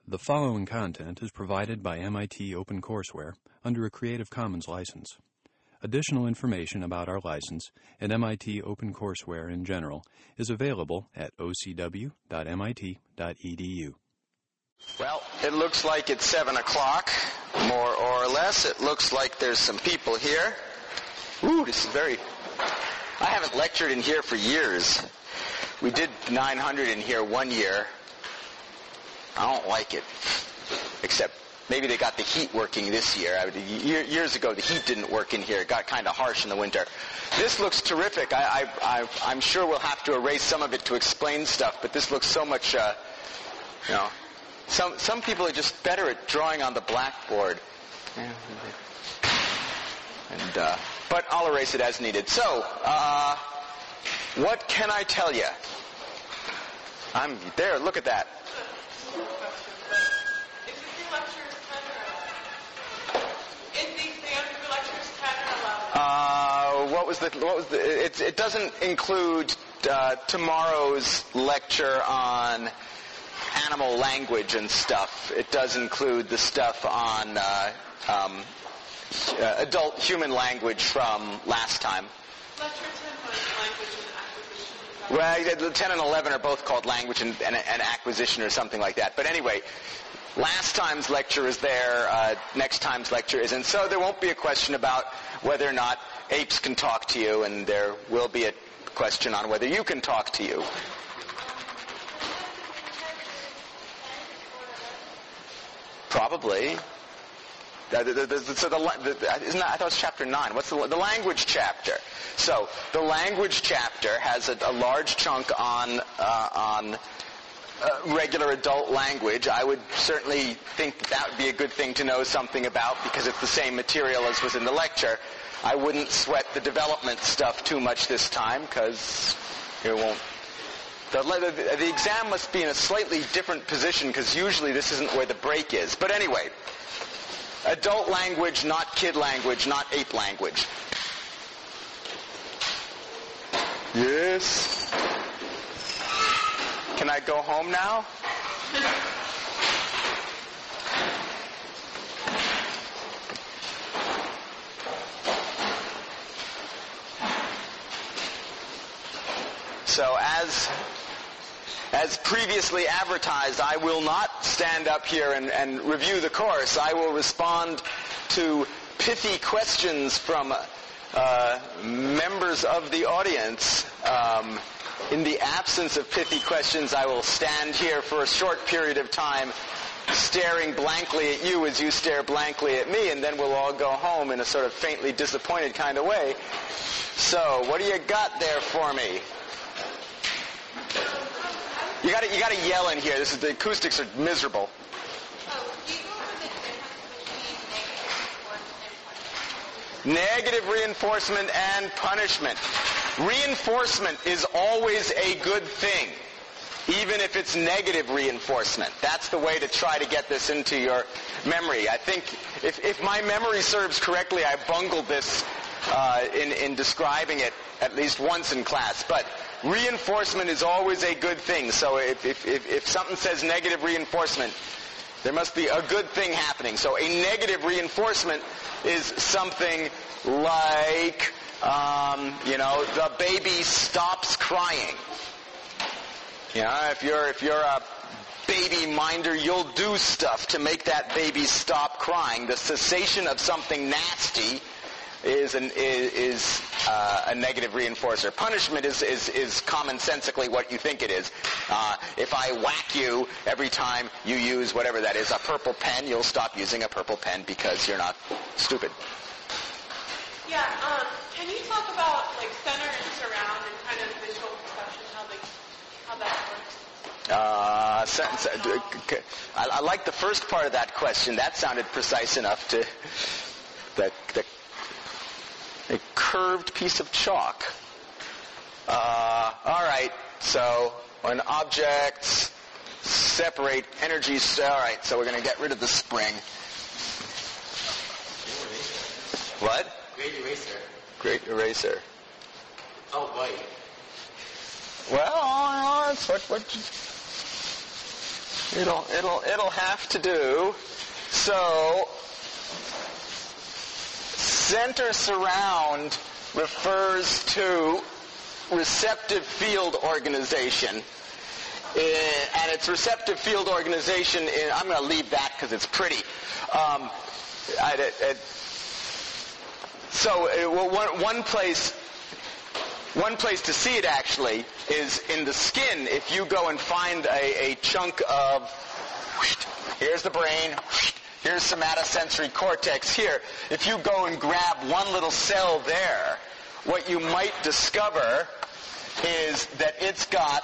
The following content is provided by MIT OpenCourseware under a Creative Commons license. Additional information about our license and MIT OpenCourseware in general is available at ocw.mit.edu. Well, it looks like it's 7 o'clock, more or less. It looks like there's some people here. Ooh, this is I haven't lectured in here for years. We did 900 in here one year. I don't like it. Except maybe they got the heat working this year. Years ago, the heat didn't work in here. It got kind of harsh in the winter. This looks terrific. I'm sure we'll have to erase some of it to explain stuff, but this looks so much, Some people are just better at drawing on the blackboard. But I'll erase it as needed. So, what can I tell you? I'm there. Look at that. It doesn't include tomorrow's lecture on animal language and stuff. It does include the stuff on adult human language from last time. Lecture 10 was language and acquisition. Well, 10 and 11 are both called language and acquisition or something like that. But anyway, last time's lecture is there, next time's lecture isn't. So there won't be a question about whether or not apes can talk to you, and there will be a question on whether you can talk to you. Probably. I thought it was chapter 9. What's the language chapter? So the language chapter has a large chunk on regular adult language. I would certainly think that would be a good thing to know something about because it's the same material as was in the lecture. I wouldn't sweat the development stuff too much this time because it won't. The exam must be in a slightly different position because usually this isn't where the break is. But anyway, adult language, not kid language, not ape language. Yes. Can I go home now? So as previously advertised, I will not stand up here and review the course. I will respond to pithy questions from members of the audience. In the absence of pithy questions, I will stand here for a short period of time staring blankly at you as you stare blankly at me, and then we'll all go home in a sort of faintly disappointed kind of way. So, what do you got there for me? You got to yell in here. The acoustics are miserable. Negative reinforcement and punishment. Reinforcement is always a good thing, even if it's negative reinforcement. That's the way to try to get this into your memory. I think if my memory serves correctly, I bungled this in describing it at least once in class. But reinforcement is always a good thing. So if something says negative reinforcement, there must be a good thing happening. So a negative reinforcement is something like, the baby stops crying. If you're a baby minder, you'll do stuff to make that baby stop crying. The cessation of something nasty is a negative reinforcer. Punishment is commonsensically what you think it is. If I whack you every time you use whatever that is, a purple pen, you'll stop using a purple pen because you're not stupid. Yeah, can you talk about center and surround and kind of visual perception, how that works? I like the first part of that question. That sounded precise enough to a curved piece of chalk. All right, so when objects separate energies, all right, so we're going to get rid of the spring. What? Great eraser. Great eraser. Oh, boy. Well, that's what It'll have to do. So, center surround refers to receptive field organization. And its receptive field organization, I'm going to leave that because it's pretty. One place to see it actually is in the skin. If you go and find a chunk of, here's the brain, here's somatosensory cortex here. If you go and grab one little cell there, what you might discover is that it's got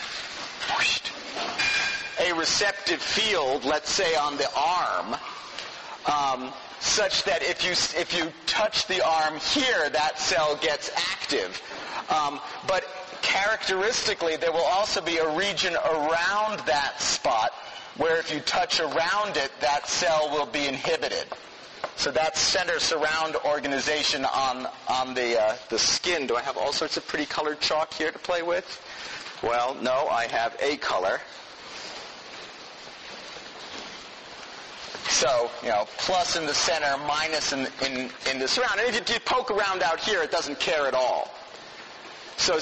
a receptive field, let's say on the arm, such that if you touch the arm here, that cell gets active. But characteristically, there will also be a region around that spot where if you touch around it, that cell will be inhibited. So that's center surround organization on the skin. Do I have all sorts of pretty colored chalk here to play with? Well, no, I have a color. So, plus in the center, minus in the surround. And if you poke around out here, it doesn't care at all. So,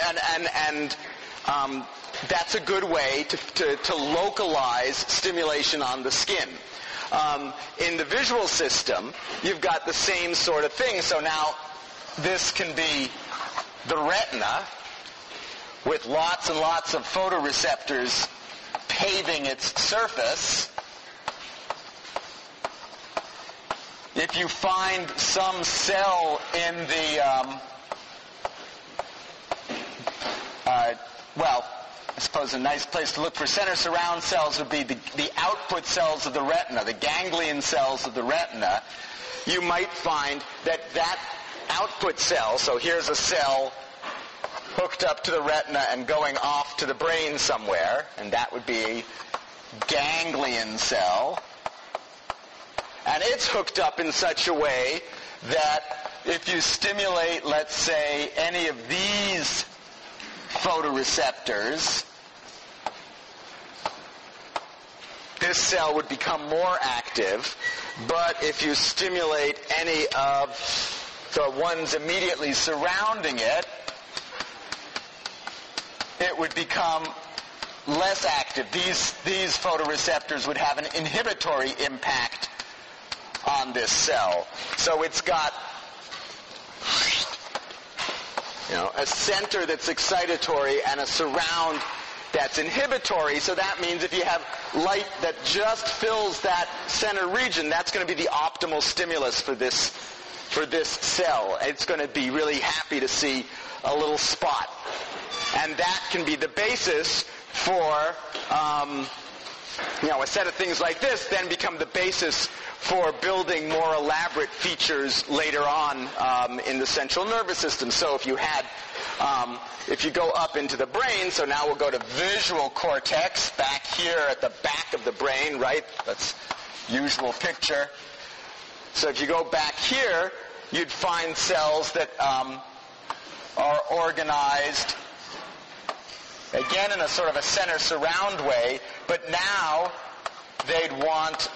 that's a good way to localize stimulation on the skin. In the visual system, you've got the same sort of thing. So now, this can be the retina with lots and lots of photoreceptors paving its surface. If you find some cell in the, I suppose a nice place to look for center surround cells would be the output cells of the retina, the ganglion cells of the retina. You might find that output cell, so here's a cell hooked up to the retina and going off to the brain somewhere, and that would be a ganglion cell. And it's hooked up in such a way that if you stimulate, let's say, any of these photoreceptors, this cell would become more active. But if you stimulate any of the ones immediately surrounding it, it would become less active. These photoreceptors would have an inhibitory impact on this cell. So it's got a center that's excitatory and a surround that's inhibitory. So that means if you have light that just fills that center region, that's going to be the optimal stimulus for this cell. It's going to be really happy to see a little spot. And that can be the basis for, a set of things like this then become the basis for building more elaborate features later on in the central nervous system. So if you go up into the brain, so now we'll go to visual cortex, back here at the back of the brain, right? That's usual picture. So if you go back here, you'd find cells that are organized, again in a sort of a center surround way, but now they'd want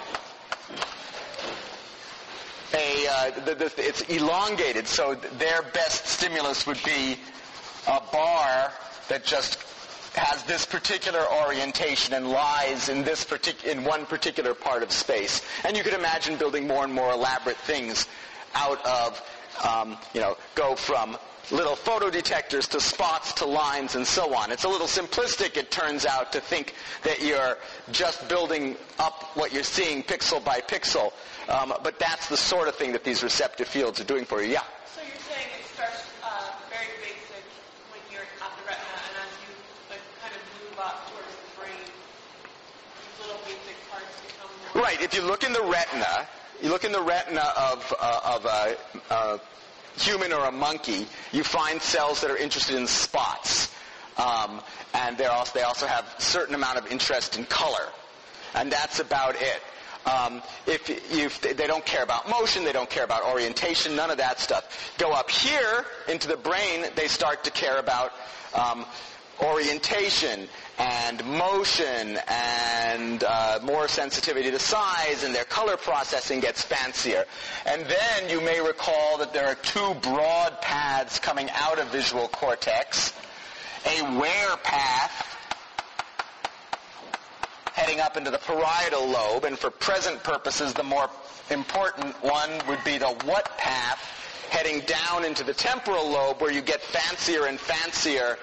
it's elongated, so their best stimulus would be a bar that just has this particular orientation and lies in in one particular part of space. And you could imagine building more and more elaborate things out of, go from little photodetectors to spots to lines and so on. It's a little simplistic, it turns out, to think that you're just building up what you're seeing pixel by pixel. But that's the sort of thing that these receptive fields are doing for you. Yeah? So you're saying it starts very basic when you're at the retina, and as you kind of move up towards the brain, these little basic parts become more... Right. If you look in the retina, of a human or a monkey, you find cells that are interested in spots. And they also have a certain amount of interest in color. And that's about it. They don't care about motion, they don't care about orientation, none of that stuff. Go up here into the brain, they start to care about orientation and motion and more sensitivity to size, and their color processing gets fancier. And then you may recall that there are two broad paths coming out of visual cortex. A where path heading up into the parietal lobe, and for present purposes the more important one would be the what path heading down into the temporal lobe, where you get fancier and fancier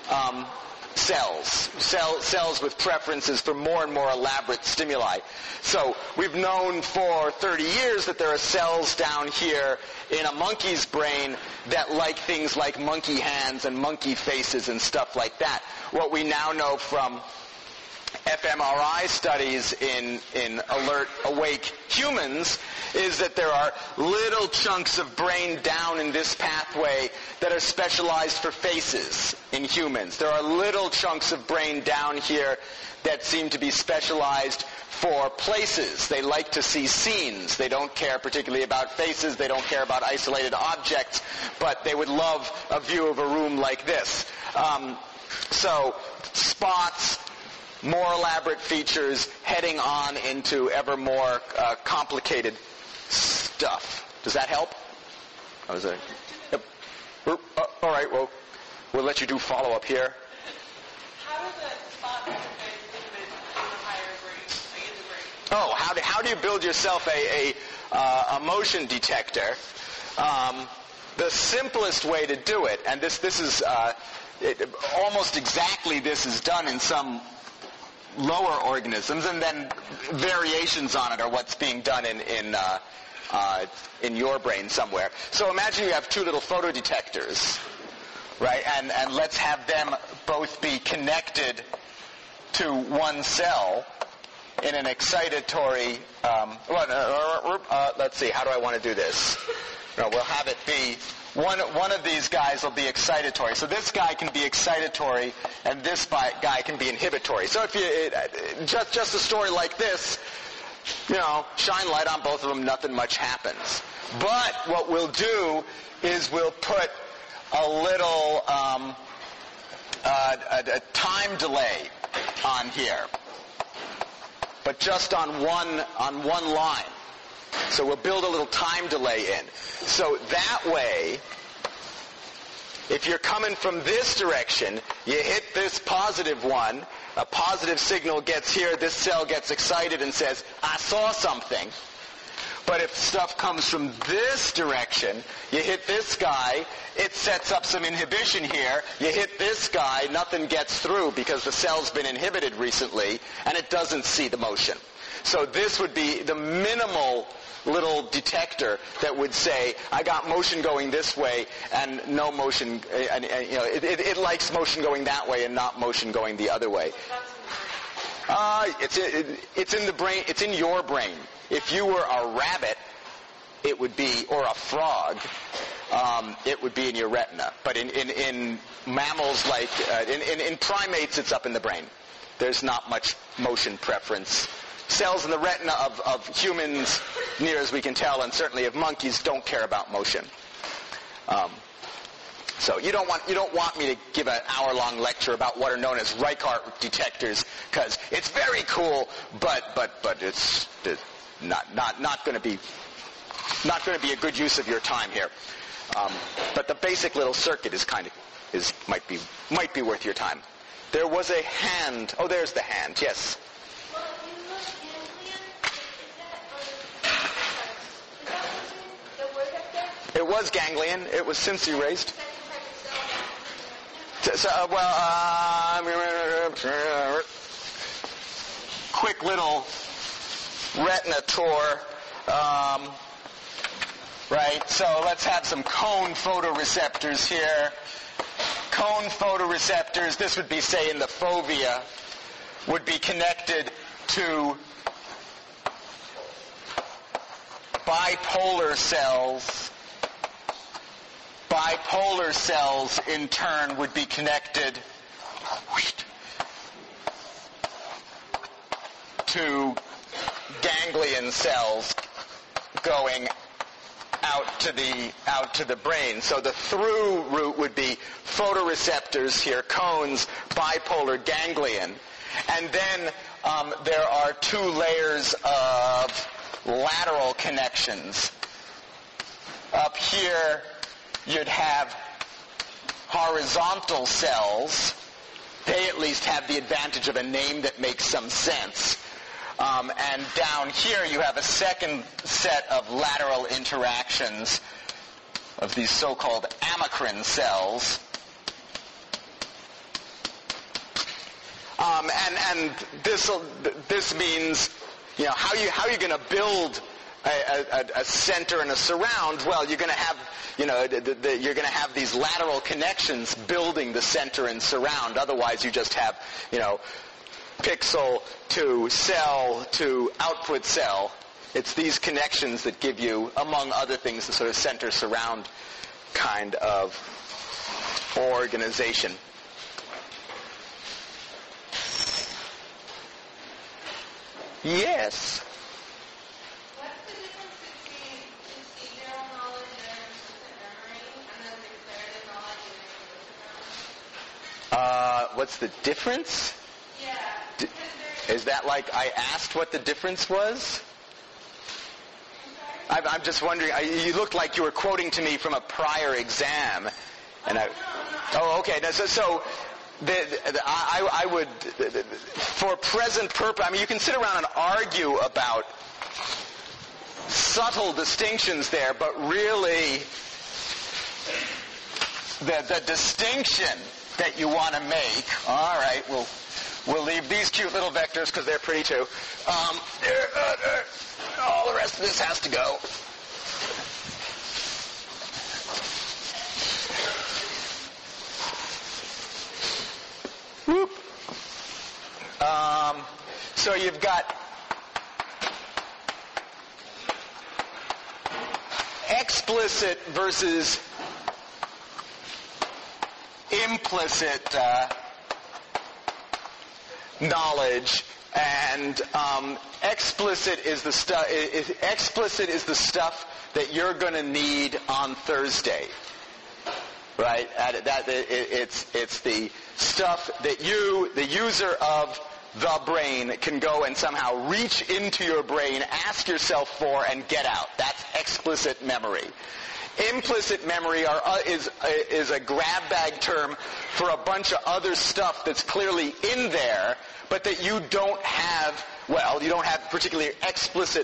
cells with preferences for more and more elaborate stimuli. So we've known for 30 years that there are cells down here in a monkey's brain that like things like monkey hands and monkey faces and stuff like that. What we now know from fMRI studies in alert, awake humans is that there are little chunks of brain down in this pathway that are specialized for faces in humans. There are little chunks of brain down here that seem to be specialized for places. They like to see scenes. They don't care particularly about faces. They don't care about isolated objects, but they would love a view of a room like this. So spots, more elaborate features, heading on into ever more complicated stuff. Does that help? How was that? Yep. All right, well, we'll let you do follow-up here. How do the spots and pigment in the higher brain, like in the brain? Oh, how do you build yourself a motion detector? The simplest way to do it, and this is almost exactly this is done in some lower organisms, and then variations on it are what's being done in your brain somewhere. So imagine you have two little photodetectors, right? And let's have them both be connected to one cell in an excitatory. Let's see. How do I want to do this? No, we'll have it be. One of these guys will be excitatory. So this guy can be excitatory, and this guy can be inhibitory. So if you just a story like this, shine light on both of them, nothing much happens. But what we'll do is we'll put a little a time delay on here, but just on one line. So we'll build a little time delay in. So that way, if you're coming from this direction, you hit this positive one, a positive signal gets here, this cell gets excited and says, I saw something. But if stuff comes from this direction, you hit this guy, it sets up some inhibition here, you hit this guy, nothing gets through because the cell's been inhibited recently, and it doesn't see the motion. So this would be the minimal little detector that would say, I got motion going this way and no motion, it likes motion going that way and not motion going the other way. It's in the brain, it's in your brain. If you were a rabbit, it would be, or a frog, it would be in your retina. But in mammals like, in primates, it's up in the brain. There's not much motion preference. Cells in the retina of humans, near as we can tell, and certainly of monkeys, don't care about motion. So you don't want me to give an hour-long lecture about what are known as Reichardt detectors, because it's very cool, but it's not going to be a good use of your time here. But the basic little circuit might be worth your time. There was a hand. Oh, there's the hand. Yes. It was ganglion. It was since erased. Quick little retina tour. Right? So let's have some cone photoreceptors here. Cone photoreceptors, this would be, say, in the fovea, would be connected to bipolar cells. Bipolar cells, in turn, would be connected to ganglion cells going out to the brain. So the through route would be photoreceptors here, cones, bipolar ganglion. And then there are two layers of lateral connections. Up here, you'd have horizontal cells. They at least have the advantage of a name that makes some sense. And down here, you have a second set of lateral interactions of these so-called amacrine cells. And this means, how are you going to build a center and a surround? Well, you're going to have, you're going to have these lateral connections building the center and surround. Otherwise, you just have, pixel to cell to output cell. It's these connections that give you, among other things, the sort of center surround kind of organization. Yes. What's the difference between procedural knowledge and implicit memory, and then declarative knowledge and implicit memory? What's the difference? Yeah. Is that like I asked what the difference was? I'm just wondering. You looked like you were quoting to me from a prior exam, and No. Oh, okay. Now, so I would, for present purpose, you can sit around and argue about subtle distinctions there, but really the distinction that you want to make, all right, we'll leave these cute little vectors because they're pretty too. All the rest of this has to go. Whoop. So you've got explicit versus implicit knowledge, and explicit is the stuff. Explicit is the stuff that you're going to need on Thursday, right? It's the stuff that you, the user of the brain, can go and somehow reach into your brain, ask yourself for, and get out. That's explicit memory. Implicit memory is a grab bag term for a bunch of other stuff that's clearly in there, but that you don't have, you don't have particularly explicit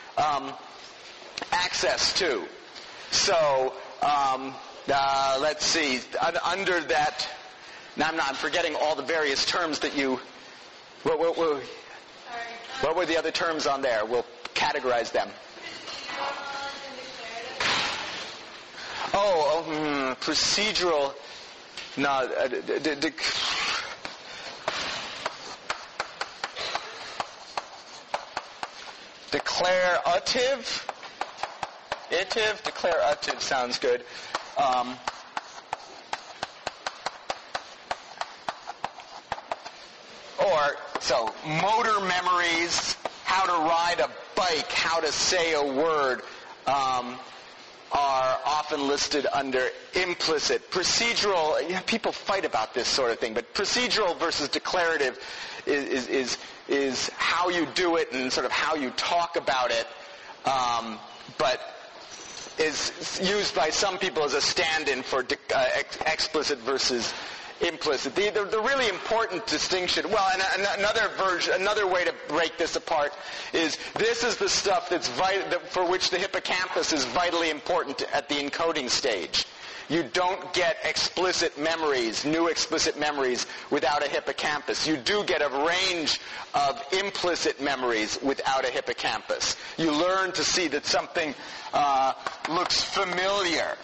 access to. So, let's see, under that, now I'm forgetting all the various terms that you, what were the other terms on there? We'll categorize them. Procedural, no, declarative sounds good. So motor memories, how to ride a bike, how to say a word, are often listed under implicit. Procedural, people fight about this sort of thing, but procedural versus declarative is how you do it and sort of how you talk about it, but is used by some people as a stand-in for explicit versus implicit. The really important distinction, and another way to break this apart is this is the stuff that's for which the hippocampus is vitally important at the encoding stage. You don't get explicit memories, new explicit memories, without a hippocampus. You do get a range of implicit memories without a hippocampus. You learn to see that something looks familiar.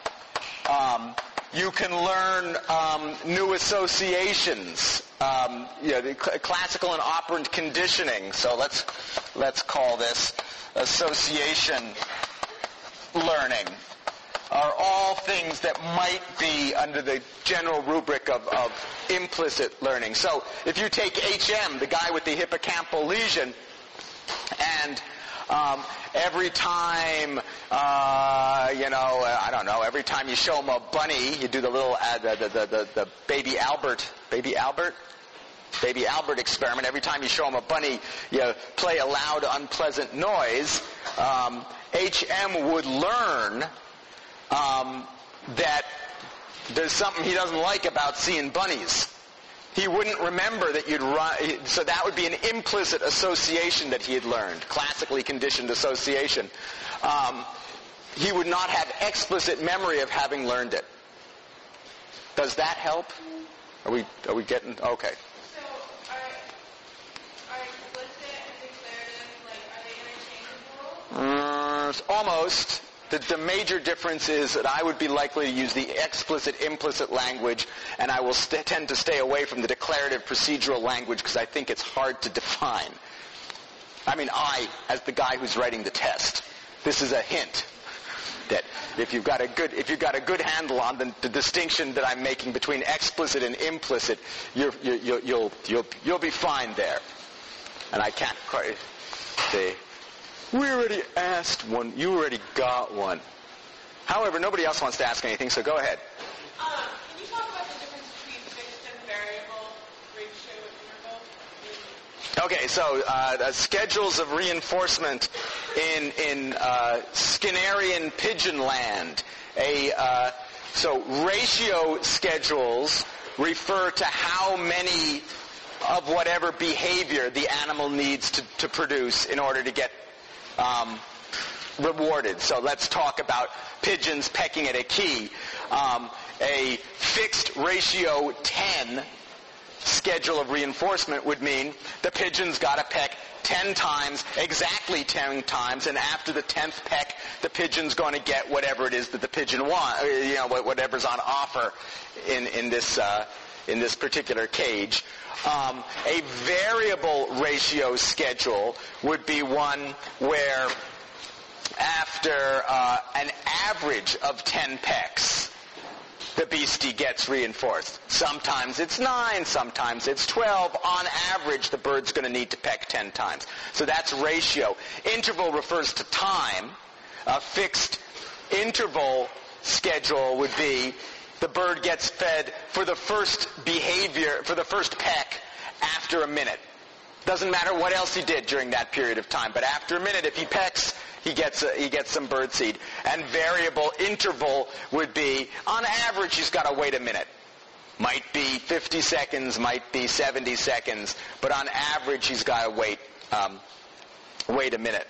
You can learn new associations, the classical and operant conditioning. So let's call this association learning. Are all things that might be under the general rubric of implicit learning. So if you take HM, the guy with the hippocampal lesion, and Every time, every time you show them a bunny, you do the little, the Baby Albert experiment. Every time you show them a bunny, you play a loud, unpleasant noise. HM would learn that there's something he doesn't like about seeing bunnies. He wouldn't remember that you'd run, so that would be an implicit association that he had learned, classically conditioned association. He would not have explicit memory of having learned it. Does that help? Are we getting, okay. So are explicit and declarative, are they interchangeable? Almost. The major difference is that I would be likely to use the explicit, implicit language, and I will tend to stay away from the declarative, procedural language because I think it's hard to define. I mean, as the guy who's writing the test, this is a hint that if you've got a good handle on the distinction that I'm making between explicit and implicit, you'll be fine there. And I can't quite say. We already asked one. You already got one. However, nobody else wants to ask anything, so go ahead. Can you talk about the difference between fixed and variable ratio interval? Okay, so schedules of reinforcement in Skinnerian pigeon land. So ratio schedules refer to how many of whatever behavior the animal needs to produce in order to get rewarded. So let's talk about pigeons pecking at a key. A fixed ratio 10 schedule of reinforcement would mean the pigeon's got to peck 10 times, exactly 10 times, and after the 10th peck, the pigeon's going to get whatever it is that the pigeon wants, whatever's on offer in this particular cage. A variable ratio schedule would be one where after an average of 10 pecks, the beastie gets reinforced. Sometimes it's 9, sometimes it's 12. On average, the bird's going to need to peck 10 times. So that's ratio. Interval refers to time. A fixed interval schedule would be the bird gets fed for the first peck after a minute. Doesn't matter what else he did during that period of time, but after a minute, if he pecks, he gets some bird seed. And variable interval would be, on average, he's got to wait a minute. Might be 50 seconds, might be 70 seconds, but on average, he's got to wait a minute.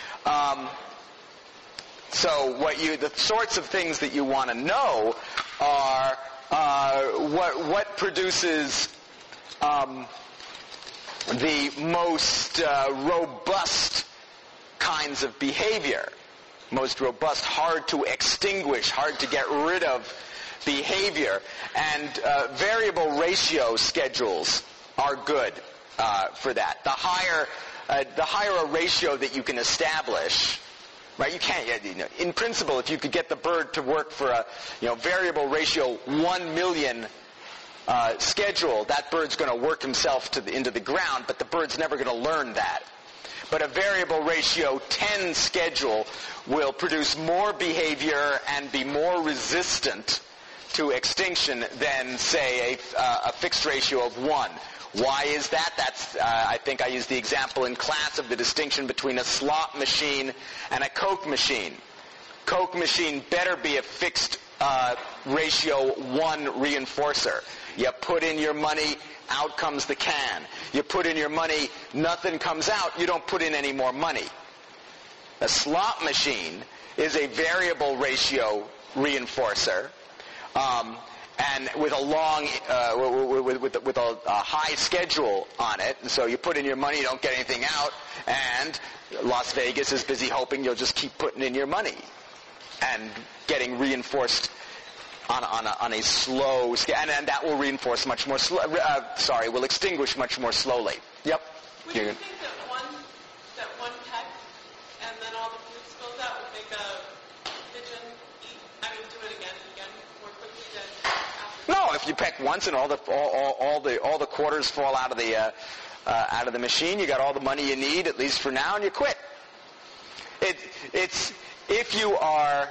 So the sorts of things that you want to know are what produces the most robust kinds of behavior, most robust, hard to extinguish, hard to get rid of behavior, and variable ratio schedules are good for that. The higher a ratio that you can establish. Right, you can't. In principle, if you could get the bird to work for a variable ratio 1 million schedule, that bird's going to work himself into the ground, but the bird's never going to learn that. But a variable ratio 10 schedule will produce more behavior and be more resistant to extinction than, say, a fixed ratio of 1. Why is that? That's I think I used the example in class of the distinction between a slot machine and a Coke machine. Coke machine better be a fixed ratio 1 reinforcer. You put in your money, out comes the can. You put in your money, nothing comes out, you don't put in any more money. A slot machine is a variable ratio reinforcer. And with a long, with a high schedule on it. And so you put in your money, you don't get anything out, and Las Vegas is busy hoping you'll just keep putting in your money and getting reinforced on a slow scale, and that will reinforce much more will extinguish much more slowly. Yep. Would you think that one peck and then all the food spills out would make a pigeon do it again and again more quickly than after? No, if you peck once and all the quarters fall out of the machine, you got all the money you need, at least for now, and you quit. it's if you are.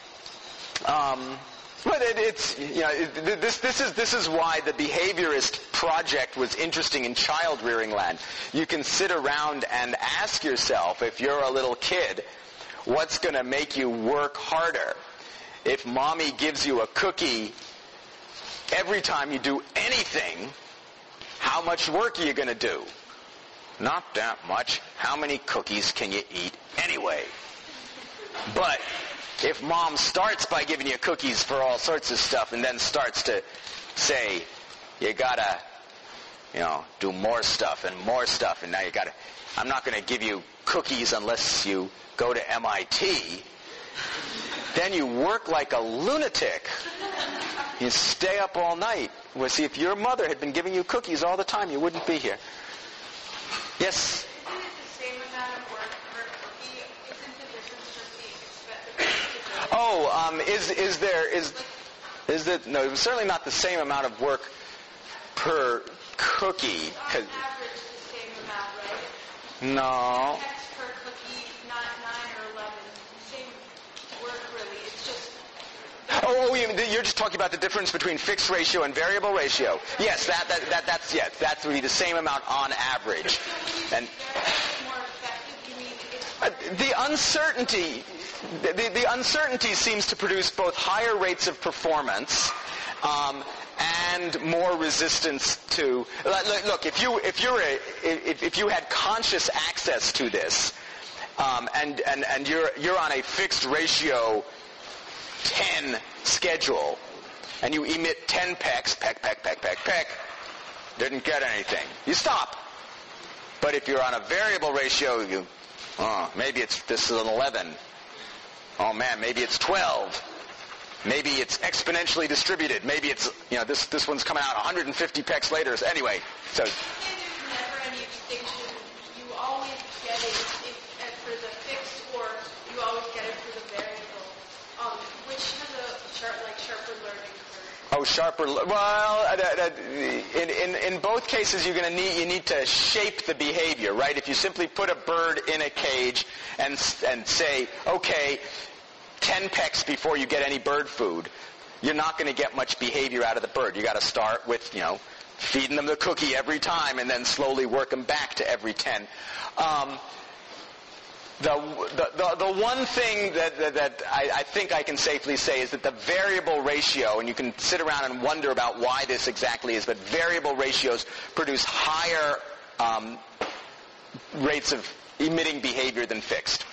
But this is why the behaviorist project was interesting in child rearing land. You can sit around and ask yourself, if you're a little kid, what's going to make you work harder? If mommy gives you a cookie every time you do anything, how much work are you going to do? Not that much. How many cookies can you eat anyway? But if mom starts by giving you cookies for all sorts of stuff and then starts to say, you gotta, do more stuff, and now you gotta, I'm not going to give you cookies unless you go to MIT, then you work like a lunatic. You stay up all night. Well, see, if your mother had been giving you cookies all the time, you wouldn't be here. Yes? Isn't it the same amount of work per cookie? Isn't the difference just the no, it was certainly not the same amount of work per cookie. On average, the same amount, right? No. Pecks per cookie, not 9 or 11. Same work, really. It's just... You're just talking about the difference between fixed ratio and variable ratio. Yes, that would be the same amount on average. And more effective, you mean it's the uncertainty seems to produce both higher rates of performance and more resistance to. Look, if you had conscious access to this, and you're on a fixed ratio 10 schedule, and you emit 10 pecks, peck, didn't get anything. You stop. But if you're on a variable ratio, maybe this is an 11. Oh man, maybe it's 12. Maybe it's exponentially distributed. Maybe it's, this one's coming out 150 pecks later. Anyway, so. There's never any distinction. You always get it for the fixed, or you always get it for the variable. Which has a sharper learning curve? Oh, sharper. Well, in both cases, you need to shape the behavior, right? If you simply put a bird in a cage and say, okay, 10 pecks before you get any bird food, you're not going to get much behavior out of the bird. You got to start with, feeding them the cookie every time, and then slowly work them back to every 10. The one thing that I think I can safely say is that the variable ratio, and you can sit around and wonder about why this exactly is, but variable ratios produce higher rates of emitting behavior than fixed.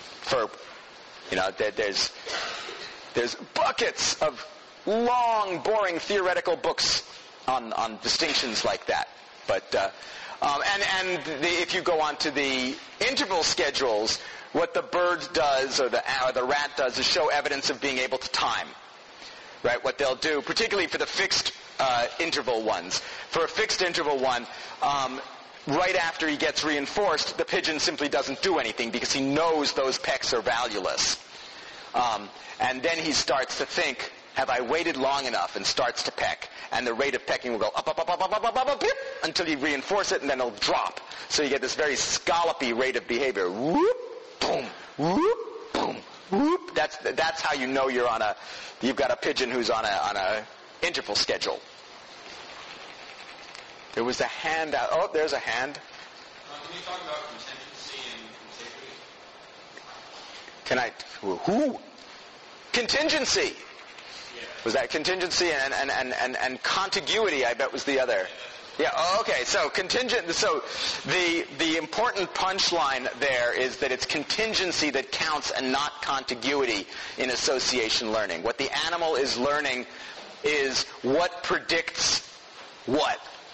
There's buckets of long, boring theoretical books on distinctions like that. But if you go on to the interval schedules, what the bird does or the rat does is show evidence of being able to time. Right? What they'll do, particularly for the fixed interval ones. For a fixed interval one, right after he gets reinforced, the pigeon simply doesn't do anything because he knows those pecks are valueless. And then he starts to think, have I waited long enough, and starts to peck. And the rate of pecking will go up, until you reinforce it, and then it'll drop. So you get this very scallopy rate of behavior. Whoop, boom, whoop, boom, whoop. That's how you know you've got a pigeon who's on a interval schedule. There was a hand out. Oh, there's a hand. Can you talk about contingency and safety? Who? Contingency. Was that contingency and contiguity? I bet was the other. Yeah. Okay. So contingent. So the important punchline there is that it's contingency that counts and not contiguity in association learning. What the animal is learning is what predicts what.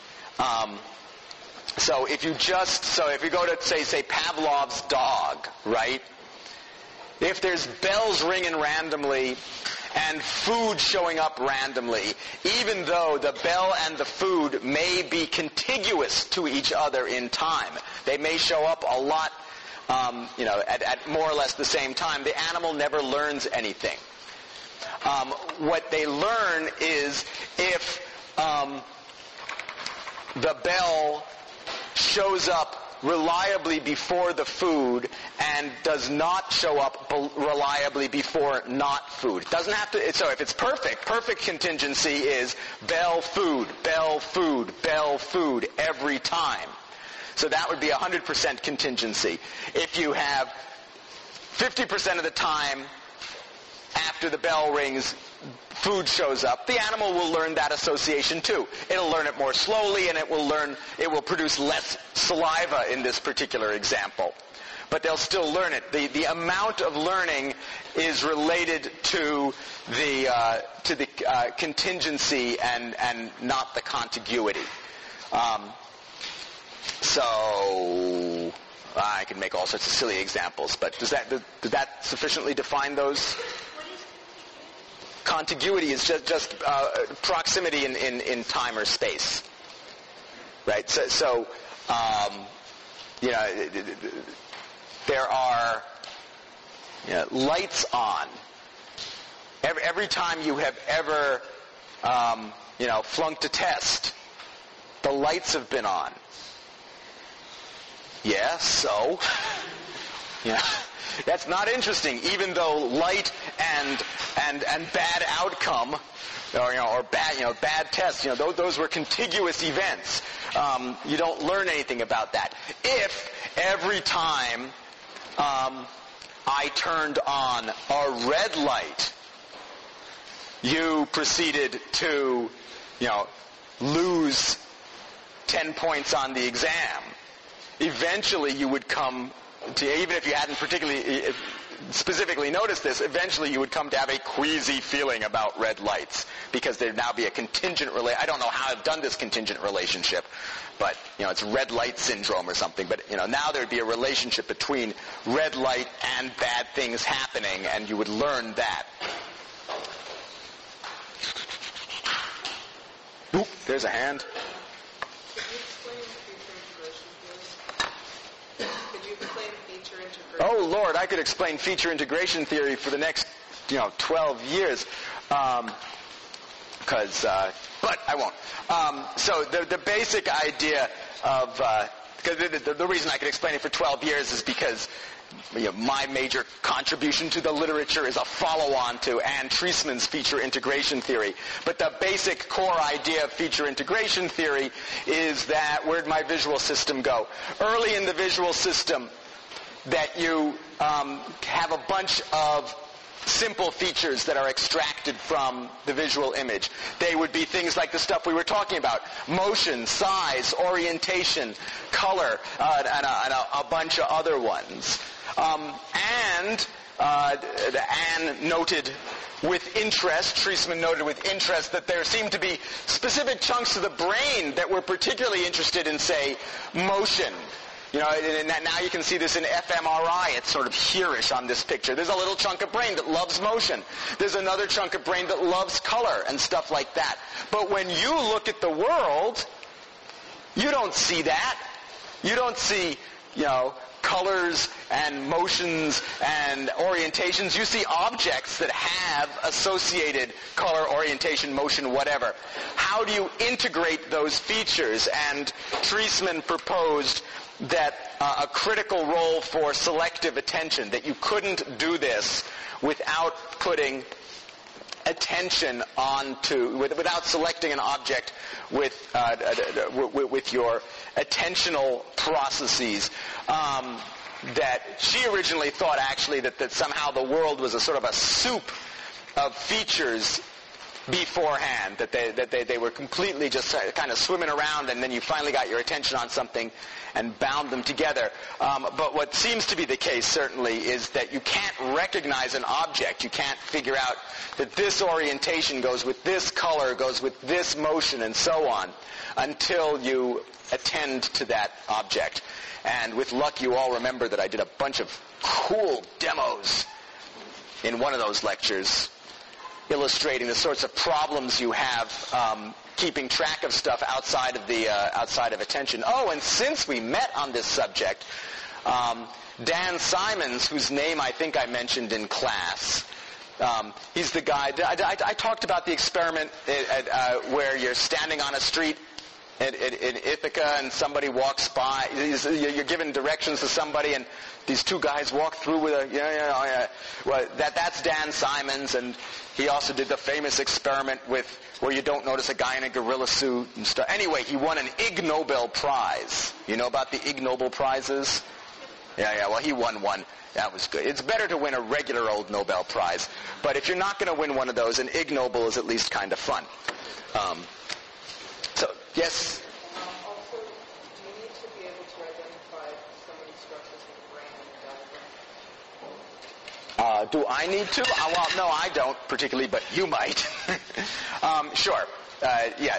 So if you go to say Pavlov's dog, right? If there's bells ringing randomly and food showing up randomly, even though the bell and the food may be contiguous to each other in time, they may show up a lot, at more or less the same time, the animal never learns anything. What they learn is if the bell shows up reliably before the food and does not show up reliably before not food. It doesn't have to, so if it's perfect contingency is bell food, bell food, bell food every time. So that would be 100% contingency. If you have 50% of the time after the bell rings, food shows up, the animal will learn that association too. It'll learn it more slowly, and it will produce less saliva in this particular example. But they'll still learn it. The amount of learning is related to the contingency and not the contiguity. So I can make all sorts of silly examples, but did that sufficiently define those? Contiguity is just proximity in time or space, right? So there are lights on. Every time you have ever flunked a test, the lights have been on. Yeah, so that's not interesting, even though light and bad outcome or bad tests, those were contiguous events. You don't learn anything about that. If every time I turned on a red light, you proceeded to lose 10 points on the exam, eventually you would come to, even if you hadn't particularly specifically noticed this, eventually you would come to have a queasy feeling about red lights, because there'd now be a contingent I don't know how I've done this contingent relationship, but it's red light syndrome or something, but now there'd be a relationship between red light and bad things happening, and you would learn that. Oop, there's a hand. Oh, Lord, I could explain feature integration theory for the next, 12 years. But I won't. So the basic idea of, the reason I could explain it for 12 years is because my major contribution to the literature is a follow-on to Anne Treisman's feature integration theory. But the basic core idea of feature integration theory is that, where'd my visual system go? Early in the visual system, that you have a bunch of simple features that are extracted from the visual image. They would be things like the stuff we were talking about: motion, size, orientation, color, and a bunch of other ones. Anne noted with interest, Treisman noted with interest, that there seemed to be specific chunks of the brain that were particularly interested in, say, motion. And now you can see this in fMRI. It's sort of here-ish on this picture. There's a little chunk of brain that loves motion. There's another chunk of brain that loves color and stuff like that. But when you look at the world, you don't see that. You don't see, colors and motions and orientations. You see objects that have associated color, orientation, motion, whatever. How do you integrate those features? And Treisman proposed that a critical role for selective attention, that you couldn't do this without putting attention without selecting an object with your attentional processes. That she originally thought actually that somehow the world was a sort of a soup of features beforehand, that they were completely just kind of swimming around, and then you finally got your attention on something and bound them together. But what seems to be the case, certainly, is that you can't recognize an object. You can't figure out that this orientation goes with this color, goes with this motion, and so on, until you attend to that object. And with luck, you all remember that I did a bunch of cool demos in one of those lectures, illustrating the sorts of problems you have keeping track of stuff outside of attention. Oh, and since we met on this subject, Dan Simons, whose name I think I mentioned in class, he's the guy. I talked about the experiment where you're standing on a street in Ithaca, and somebody walks by. You're giving directions to somebody, and these two guys walk through with a Well, that's Dan Simons, and he also did the famous experiment where you don't notice a guy in a gorilla suit and stuff. Anyway, he won an Ig Nobel Prize. You know about the Ig Nobel Prizes? Yeah. Well, he won one. That was good. It's better to win a regular old Nobel Prize, but if you're not going to win one of those, an Ig Nobel is at least kind of fun. So, yes? Also, do you need to be able to identify so many structures in the brain in a diagram? Do I need to? Well, no, I don't particularly, but you might. Sure. Yeah.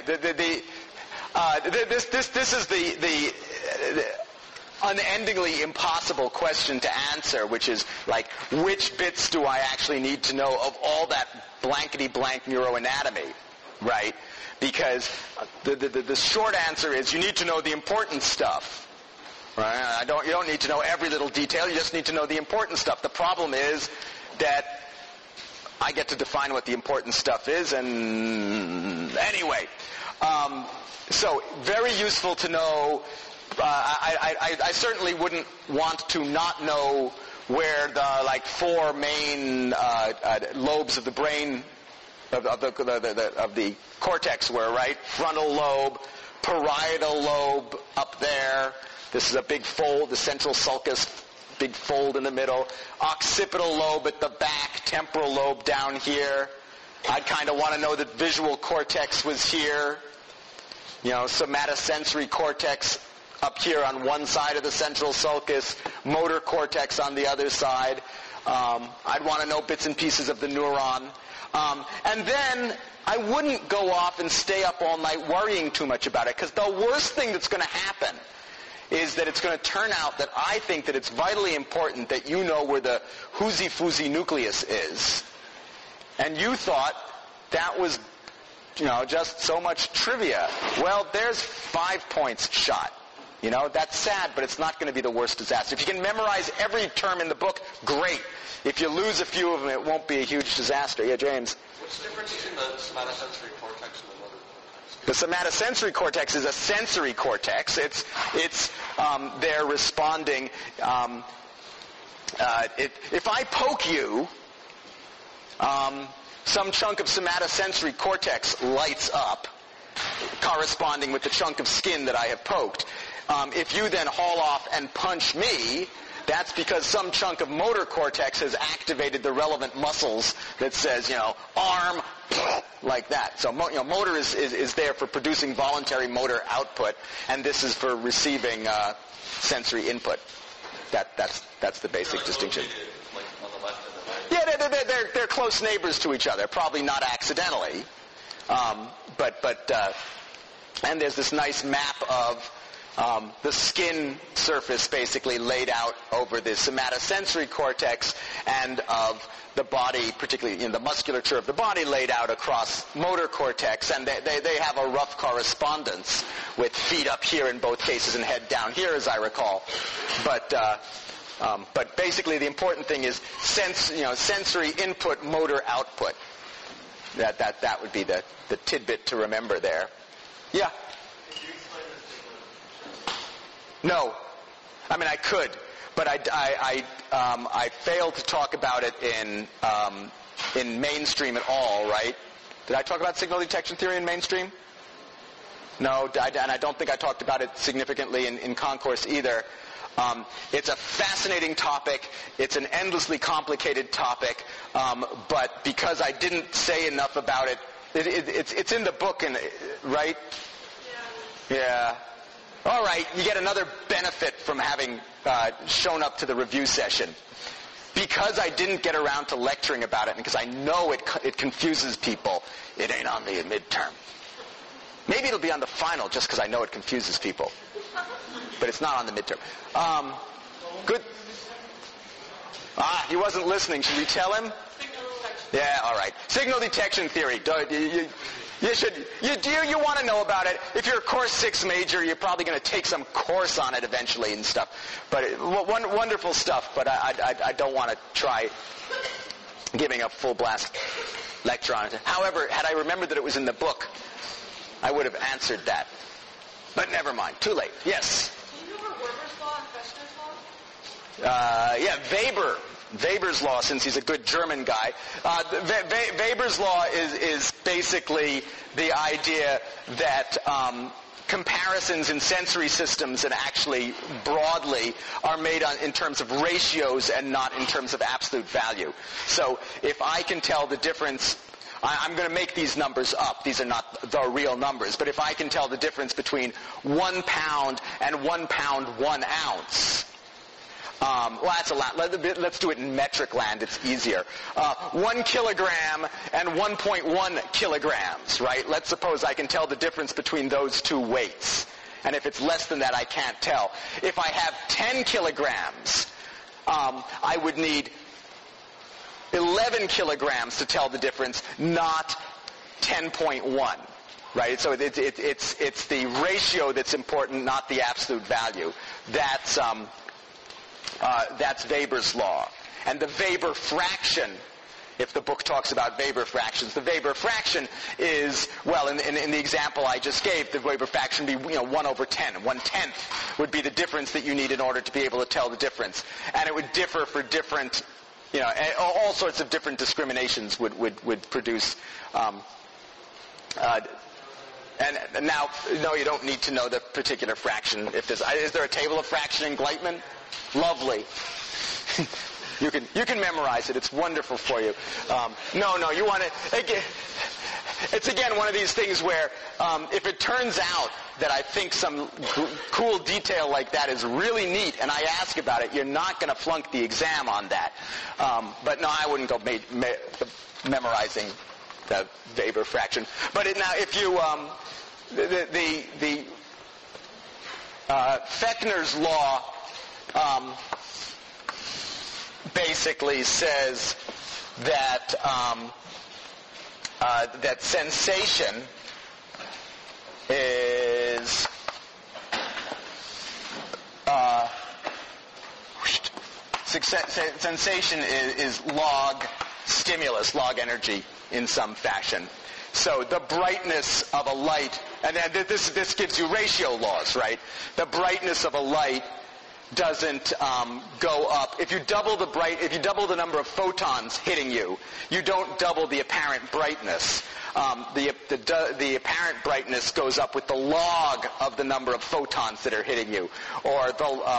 This is the unendingly impossible question to answer, which is like, which bits do I actually need to know of all that blankety-blank neuroanatomy, right? Because the short answer is you need to know the important stuff. Right? You don't need to know every little detail. You just need to know the important stuff. The problem is that I get to define what the important stuff is, and anyway. So very useful to know. I certainly wouldn't want to not know where the four main lobes of the brain of the cortex were, right? Frontal lobe, parietal lobe up there. This is a big fold, the central sulcus, big fold in the middle. Occipital lobe at the back, temporal lobe down here. I'd kind of want to know that visual cortex was here. Somatosensory cortex up here on one side of the central sulcus, motor cortex on the other side. I'd want to know bits and pieces of the neuron. And then I wouldn't go off and stay up all night worrying too much about it, because the worst thing that's going to happen is that it's going to turn out that I think that it's vitally important that you know where the Hoosie-Foosie nucleus is. And you thought that was, just so much trivia. Well, there's 5 points shot. That's sad, but it's not going to be the worst disaster. If you can memorize every term in the book, great. If you lose a few of them, it won't be a huge disaster. Yeah, James? What's the difference between the somatosensory cortex and the motor cortex? The somatosensory cortex is a sensory cortex. It's they're responding. If I poke you, some chunk of somatosensory cortex lights up, corresponding with the chunk of skin that I have poked. If you then haul off and punch me, that's because some chunk of motor cortex has activated the relevant muscles that says, arm, like that. So, motor is there for producing voluntary motor output, and this is for receiving sensory input. That's the basic distinction. Like on the left and the right. Yeah, they're close neighbors to each other, probably not accidentally. And there's this nice map of the skin surface basically laid out over the somatosensory cortex, and of the body, particularly the musculature of the body, laid out across motor cortex, and they have a rough correspondence with feet up here in both cases and head down here, as I recall. But basically the important thing is sensory input, motor output. That would be the tidbit to remember there. Yeah? No. I mean, I could, but I failed to talk about it in mainstream at all, right? Did I talk about signal detection theory in mainstream? No, and I don't think I talked about it significantly in concourse either. It's a fascinating topic. It's an endlessly complicated topic, but because I didn't say enough about it, it's in the book, right? Yeah. All right, you get another benefit from having shown up to the review session. Because I didn't get around to lecturing about it, and because I know it confuses people, it ain't on the midterm. Maybe it'll be on the final, just because I know it confuses people. But it's not on the midterm. Good. He wasn't listening. Should we tell him? Yeah, all right. Signal detection theory. You want to know about it. If you're a Course 6 major, you're probably going to take some course on it eventually and stuff. But wonderful stuff, but I don't want to try giving a full blast lecture on it. However, had I remembered that it was in the book, I would have answered that. But never mind. Too late. Yes? Do you know her Weber's law and Fechner's law? Yeah, Weber. Weber's law, since he's a good German guy. Weber's law is basically the idea that comparisons in sensory systems and actually broadly are made in terms of ratios and not in terms of absolute value. So if I can tell the difference, I'm going to make these numbers up. These are not the real numbers. But if I can tell the difference between 1 pound and 1 pound 1 ounce, well, that's a lot. Let's do it in metric land. It's easier. 1 kilogram and 1.1 kilograms, right? Let's suppose I can tell the difference between those two weights. And if it's less than that, I can't tell. If I have 10 kilograms, I would need 11 kilograms to tell the difference, not 10.1. Right? So it's the ratio that's important, not the absolute value. That's Weber's law. And the Weber fraction, if the book talks about Weber fractions, the Weber fraction is, well, in the example I just gave, the Weber fraction would be 1 over 10. 1/10 would be the difference that you need in order to be able to tell the difference. And it would differ for different, all sorts of different discriminations would produce. And now, no, you don't need to know the particular fraction. Is there a table of fraction in Gleitman? Lovely. You can memorize it. It's wonderful for you. No, you want to. It's again one of these things where if it turns out that I think some cool detail like that is really neat, and I ask about it, you're not going to flunk the exam on that. But no, I wouldn't go memorizing the Weber fraction. But now, if you the Fechner's law basically says that that sensation is sensation is log stimulus, log energy in some fashion. So the brightness of a light, and this gives you ratio laws, right? The brightness of a light doesn't go up. If you double the number of photons hitting you, you don't double the apparent brightness. The apparent brightness goes up with the log of the number of photons that are hitting you, or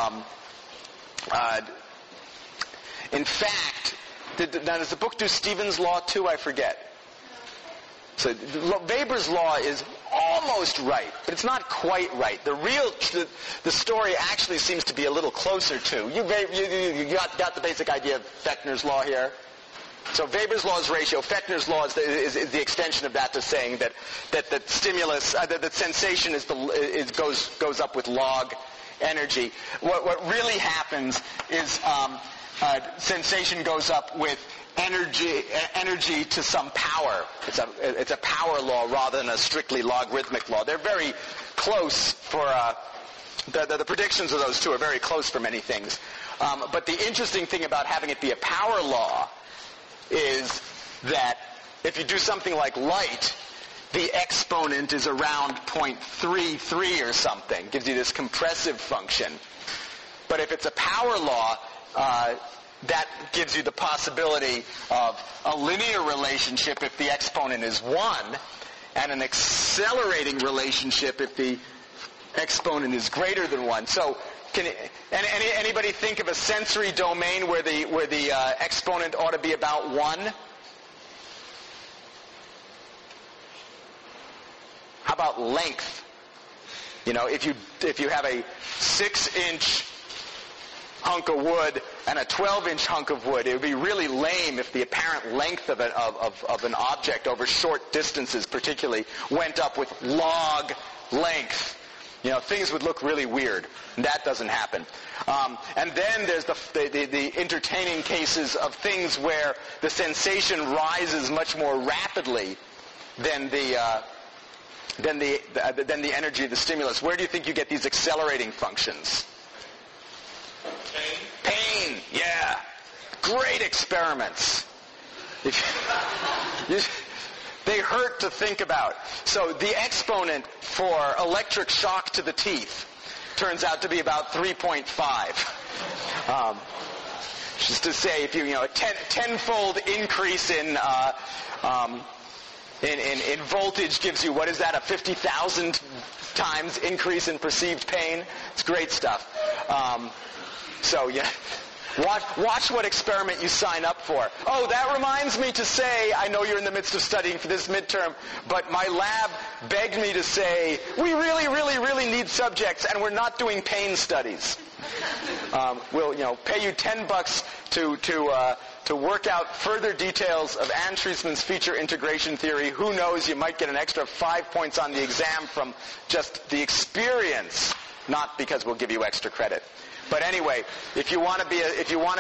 in fact, now does the book do Stevens' law too? I forget. So Weber's law is almost right, but it's not quite right. The story actually seems to be a little closer to. You got the basic idea of Fechner's law here? So Weber's law is ratio. Fechner's law is the extension of that to saying that the stimulus, that sensation goes up with log energy. What really happens is sensation goes up with energy to some power. It's a power law rather than a strictly logarithmic law. They're very close for the predictions of those two are very close for many things. But the interesting thing about having it be a power law is that if you do something like light, the exponent is around 0.33 or something. Gives you this compressive function. But if it's a power law, that gives you the possibility of a linear relationship if the exponent is 1, and an accelerating relationship if the exponent is greater than 1. So, can anybody think of a sensory domain where the exponent ought to be about 1? How about length? If you have a 6-inch hunk of wood and a 12-inch hunk of wood, it would be really lame if the apparent length of an object over short distances particularly went up with log length. Things would look really weird. That doesn't happen. And then there's the entertaining cases of things where the sensation rises much more rapidly than the energy of the stimulus. Where do you think you get these accelerating functions? Pain, yeah. Great experiments. They hurt to think about. So the exponent for electric shock to the teeth turns out to be about 3.5. Just to say, if a tenfold increase in voltage gives you, what is that, a 50,000 times increase in perceived pain? It's great stuff. Watch what experiment you sign up for. Oh, that reminds me to say, I know you're in the midst of studying for this midterm, but my lab begged me to say, we really, really, really need subjects, and we're not doing pain studies. We'll, pay you $10 to work out further details of Anne Treisman's feature integration theory. Who knows, you might get an extra 5 points on the exam from just the experience, not because we'll give you extra credit. But anyway, if you want to be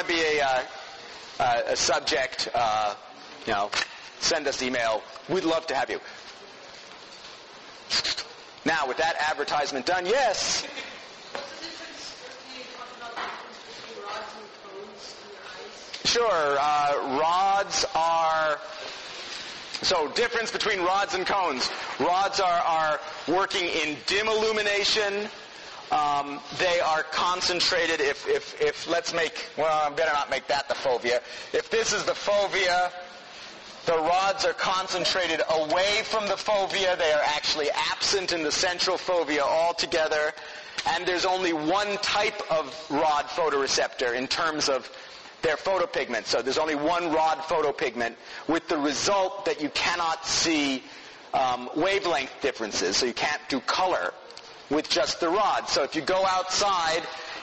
a subject, send us email. We'd love to have you. Now, with that advertisement done, yes. Sure. Rods are... So, difference between rods and cones. Rods are working in dim illumination. They are concentrated, if let's make, well, I better not make that the fovea. If this is the fovea, the rods are concentrated away from the fovea. They are actually absent in the central fovea altogether. And there's only one type of rod photoreceptor in terms of their photopigment. So there's only one rod photopigment, with the result that you cannot see wavelength differences. So you can't do color with just the rod. So if you go outside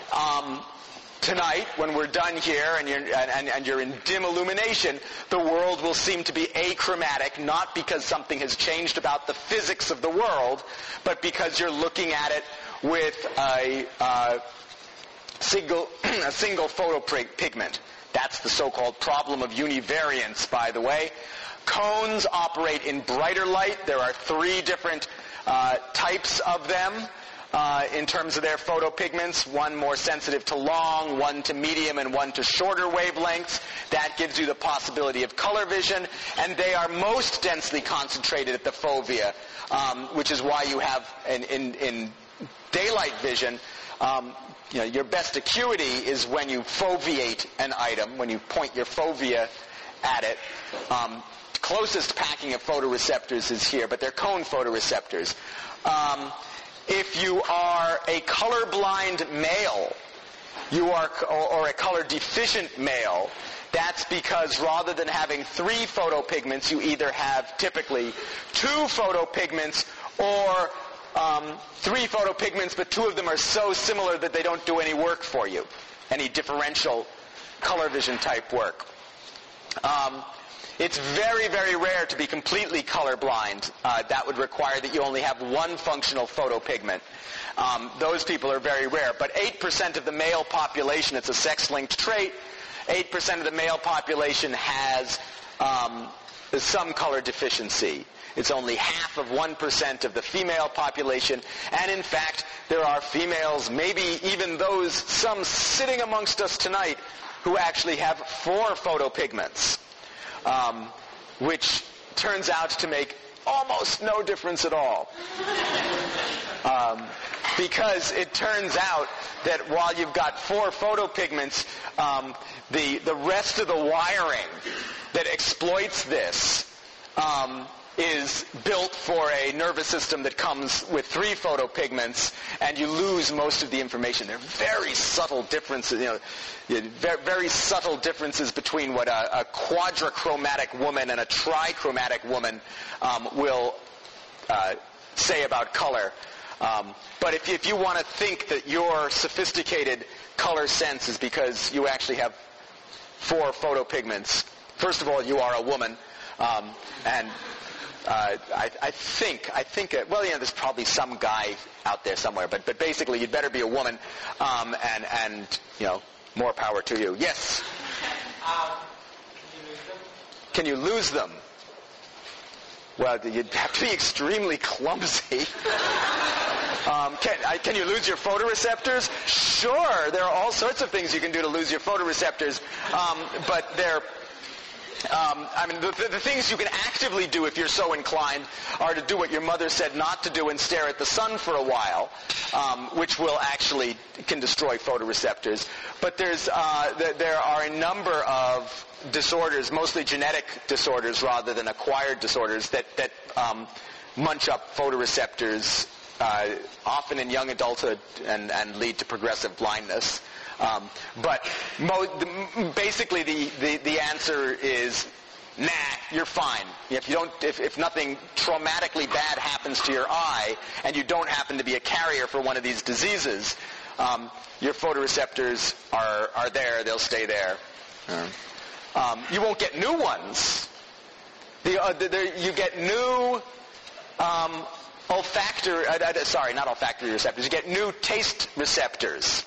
tonight when we're done here and you're in dim illumination, the world will seem to be achromatic, not because something has changed about the physics of the world, but because you're looking at it with a single photopigment. That's the so-called problem of univariance, by the way. Cones operate in brighter light. There are 3 different types of them in terms of their photopigments. One more sensitive to long, one to medium, and one to shorter wavelengths. That gives you the possibility of color vision. And they are most densely concentrated at the fovea, which is why you have, in daylight vision, your best acuity is when you foveate an item, when you point your fovea at it. Closest packing of photoreceptors is here, but they're cone photoreceptors. If you are a colorblind male, or a color deficient male, that's because rather than having 3 photopigments, you either have typically 2 photopigments or 3 photopigments, but 2 of them are so similar that they don't do any work for you, any differential color vision type work. It's very, very rare to be completely colorblind. That would require that you only have 1 functional photopigment. Those people are very rare. But 8% of the male population, it's a sex-linked trait, 8% of the male population has some color deficiency. It's only half of 1% of the female population. And in fact, there are females, maybe even those, some sitting amongst us tonight, who actually have 4 photopigments. Which turns out to make almost no difference at all. Because it turns out that while you've got 4 photopigments, the rest of the wiring that exploits this is built for a nervous system that comes with 3 photopigments, and you lose most of the information. There are very subtle differences, very subtle differences between what a quadrichromatic woman and a trichromatic woman will say about color. But if you want to think that your sophisticated color sense is because you actually have 4 photopigments, first of all, you are a woman, and I think, there's probably some guy out there somewhere, but basically you'd better be a woman, and more power to you. Yes? Can you lose them? Well, you'd have to be extremely clumsy. Can you lose your photoreceptors? Sure, there are all sorts of things you can do to lose your photoreceptors, but I mean, the things you can actively do if you're so inclined are to do what your mother said not to do and stare at the sun for a while, which can destroy photoreceptors. But there are a number of disorders, mostly genetic disorders rather than acquired disorders, that munch up photoreceptors, often in young adulthood and lead to progressive blindness. But basically the answer is, nah, you're fine. If nothing traumatically bad happens to your eye and you don't happen to be a carrier for one of these diseases, your photoreceptors are there. They'll stay there. You won't get new ones. You get new not olfactory receptors. You get new taste receptors.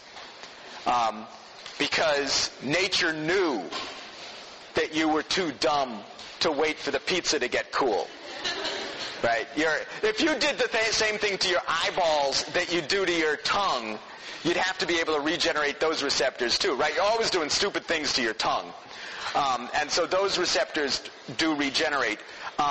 Because nature knew that you were too dumb to wait for the pizza to get cool. Right? If you did the same thing to your eyeballs that you do to your tongue, you'd have to be able to regenerate those receptors too, right? You're always doing stupid things to your tongue. And so those receptors do regenerate.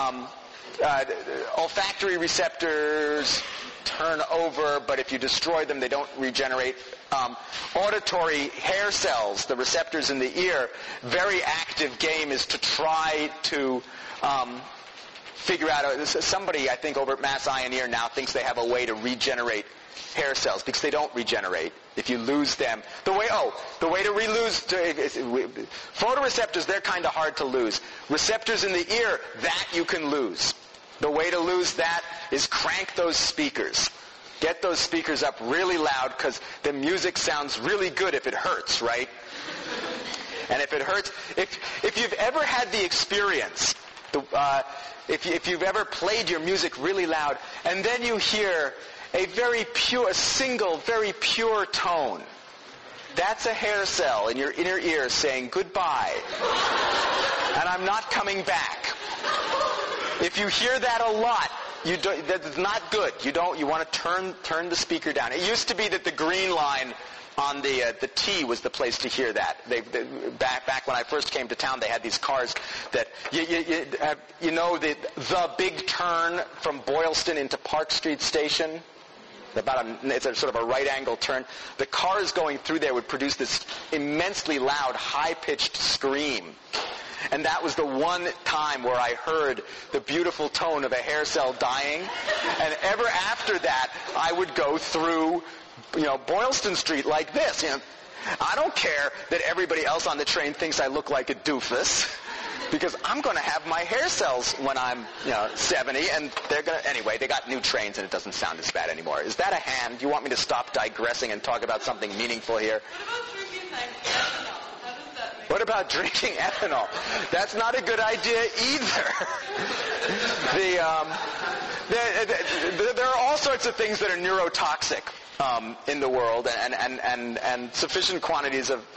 Olfactory receptors turn over, but if you destroy them, they don't regenerate. Auditory hair cells, the receptors in the ear, very active game is to try to figure out. Somebody, I think, over at Mass Eye and Ear now thinks they have a way to regenerate hair cells, because they don't regenerate if you lose them. The way to photoreceptors, they're kind of hard to lose. Receptors in the ear, that you can lose. The way to lose that is crank those speakers. Get those speakers up really loud, because the music sounds really good if it hurts, right? And if it hurts, if you've ever had the experience, if you've ever played your music really loud, and then you hear a single, very pure tone, that's a hair cell in your inner ear saying goodbye, and I'm not coming back. If you hear that a lot, that's not good. You want to turn the speaker down. It used to be that the green line on the T was the place to hear that. Back when I first came to town, they had these cars that the big turn from Boylston into Park Street Station. It's a sort of a right angle turn. The cars going through there would produce this immensely loud, high-pitched scream. And that was the one time where I heard the beautiful tone of a hair cell dying. And ever after that, I would go through, Boylston Street like this. I don't care that everybody else on the train thinks I look like a doofus, because I'm going to have my hair cells when I'm, 70, and they're going to... Anyway, they got new trains, and it doesn't sound as bad anymore. Is that a hand? Do you want me to stop digressing and talk about something meaningful here? What about drinking ethanol? That's not a good idea either. There are all sorts of things that are neurotoxic in the world, and sufficient quantities of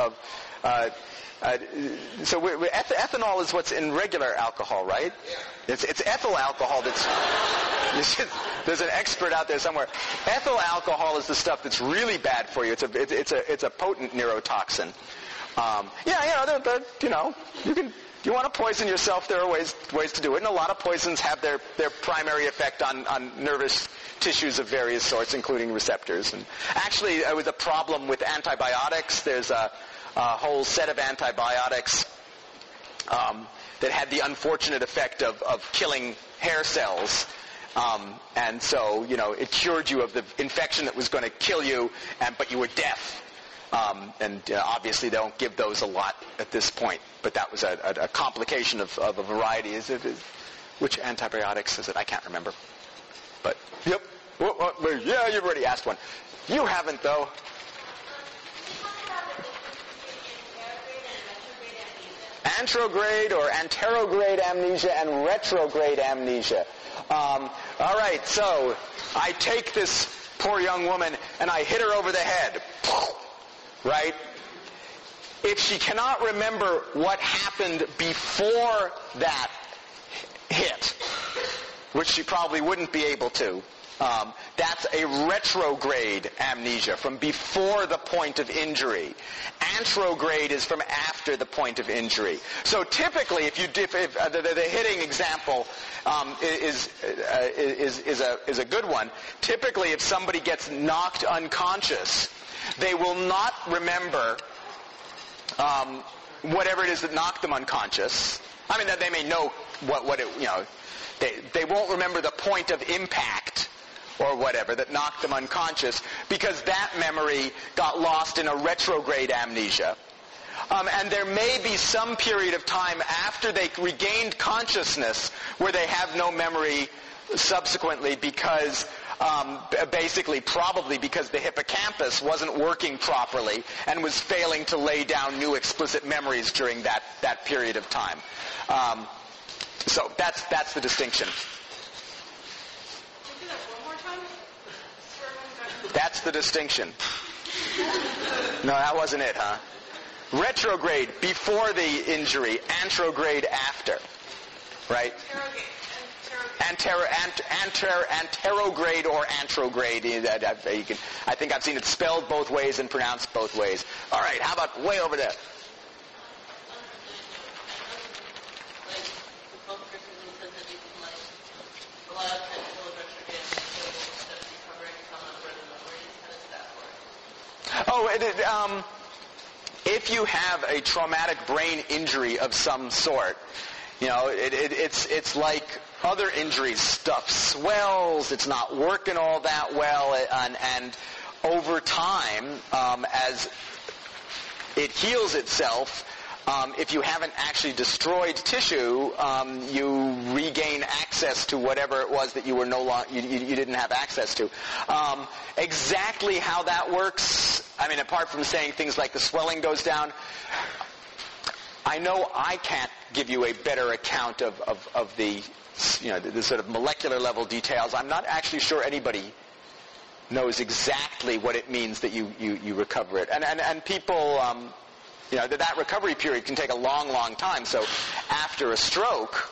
ethanol is what's in regular alcohol, right? It's ethyl alcohol there's an expert out there somewhere. Ethyl alcohol is the stuff that's really bad for you. It's a potent neurotoxin. You want to poison yourself, there are ways to do it, and a lot of poisons have their primary effect on nervous tissues of various sorts, including receptors. And actually, it was a problem with antibiotics. There's a whole set of antibiotics that had the unfortunate effect of killing hair cells. And so, it cured you of the infection that was going to kill you, but you were deaf. Obviously they don't give those a lot at this point, but that was a complication of a variety. Which antibiotics is it? I can't remember. But, yep. Yeah, you've already asked one. You haven't, though. Anterograde or anterograde amnesia and retrograde amnesia. All right, so I take this poor young woman and I hit her over the head. Right? If she cannot remember what happened before that hit, which she probably wouldn't be able to, that's a retrograde amnesia, from before the point of injury. anterograde is from after the point of injury. So typically, if the hitting example is a good one. Typically, if somebody gets knocked unconscious, they will not remember whatever it is that knocked them unconscious. I mean, they may know what it, they won't remember the point of impact or whatever that knocked them unconscious, because that memory got lost in a retrograde amnesia. And there may be some period of time after they regained consciousness where they have no memory subsequently, because basically probably because the hippocampus wasn't working properly and was failing to lay down new explicit memories during that period of time. So that's the distinction. Can you do that one more time? That's the distinction. No, that wasn't it, huh? Retrograde before the injury, anterograde after. Right? Anterograde or antrograde. I think I've seen it spelled both ways and pronounced both ways. All right, how about way over there? If you have a traumatic brain injury of some sort, it's like other injuries. Stuff swells. It's not working all that well, and over time, as it heals itself, if you haven't actually destroyed tissue, you regain access to whatever it was that you were you didn't have access to. Exactly how that works, I mean, apart from saying things like the swelling goes down, I know I can't give you a better account of the the sort of molecular level details. I'm not actually sure anybody knows exactly what it means that you recover it, and people. That recovery period can take a long, long time. So after a stroke,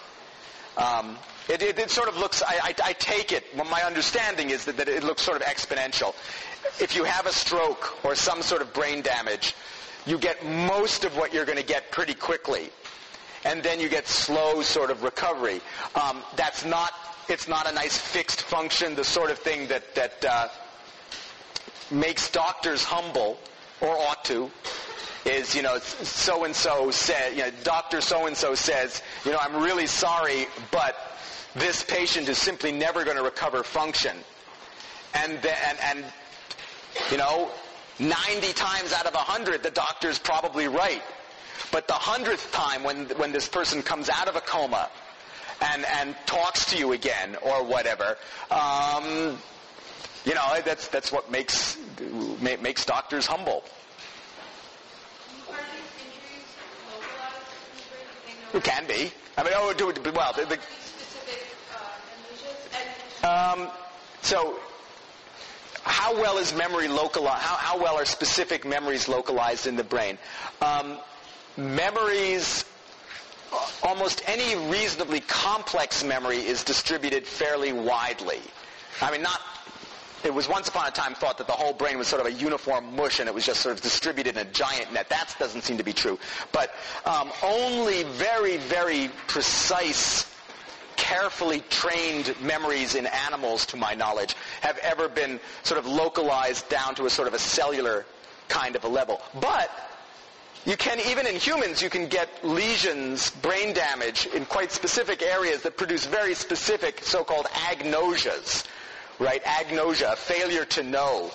it sort of looks, I take it, well, my understanding is that it looks sort of exponential. If you have a stroke or some sort of brain damage, you get most of what you're going to get pretty quickly. And then you get slow sort of recovery. It's not a nice fixed function, the sort of thing that makes doctors humble, or ought to. Is, so-and-so said, Dr. So-and-so says, I'm really sorry, but this patient is simply never going to recover function. And 90 times out of 100, the doctor's probably right. But the 100th time when this person comes out of a coma and talks to you again or whatever, that's what makes doctors humble. It can be. I mean, so how well is memory localized? How well are specific memories localized in the brain? Memories, almost any reasonably complex memory is distributed fairly widely. I mean, it was once upon a time thought that the whole brain was sort of a uniform mush and it was just sort of distributed in a giant net. That doesn't seem to be true. But only very, very precise, carefully trained memories in animals, to my knowledge, have ever been sort of localized down to a sort of a cellular kind of a level. But even in humans, you can get lesions, brain damage, in quite specific areas that produce very specific so-called agnosias. Right, agnosia, a failure to know.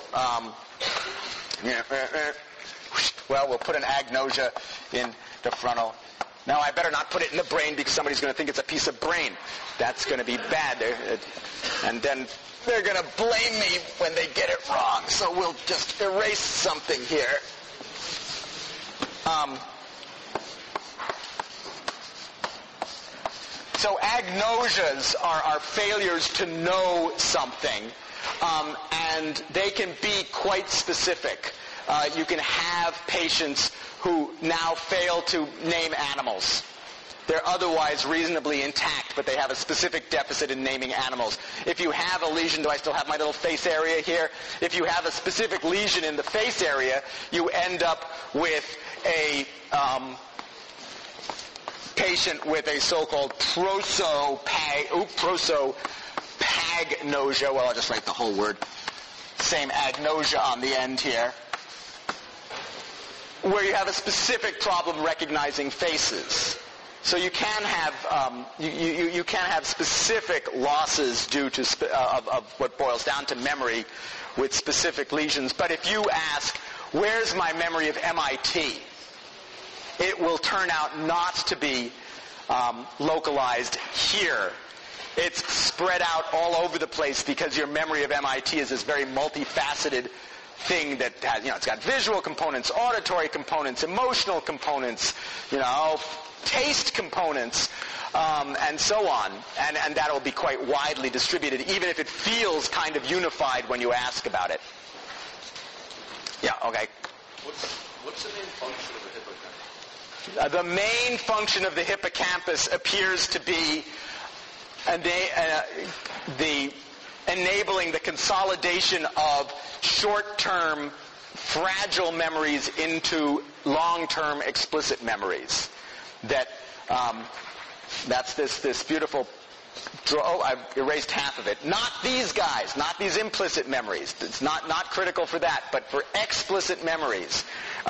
Well, we'll put an agnosia in the frontal. Now, I better not put it in the brain because somebody's going to think it's a piece of brain. That's going to be bad. And then they're going to blame me when they get it wrong. So we'll just erase something here. So agnosias are failures to know something, and they can be quite specific. You can have patients who now fail to name animals. They're otherwise reasonably intact, but they have a specific deficit in naming animals. If you have a lesion, do I still have my little face area here? If you have a specific lesion in the face area, you end up with a patient with a so-called prosopagnosia. Well, I'll just write the whole word. Same agnosia on the end here. Where you have a specific problem recognizing faces. So you can have you can have specific losses due to of what boils down to memory with specific lesions. But if you ask, "Where's my memory of MIT?" it will turn out not to be localized here. It's spread out all over the place because your memory of MIT is this very multifaceted thing that has, it's got visual components, auditory components, emotional components, taste components, and so on. And that will be quite widely distributed, even if it feels kind of unified when you ask about it. Yeah, okay. What's the main function of the hippocampus? The main function of the hippocampus appears to be enabling the consolidation of short-term fragile memories into long-term explicit memories. That's this beautiful I've erased half of it. Not these guys, not these implicit memories. It's not critical for that, but for explicit memories.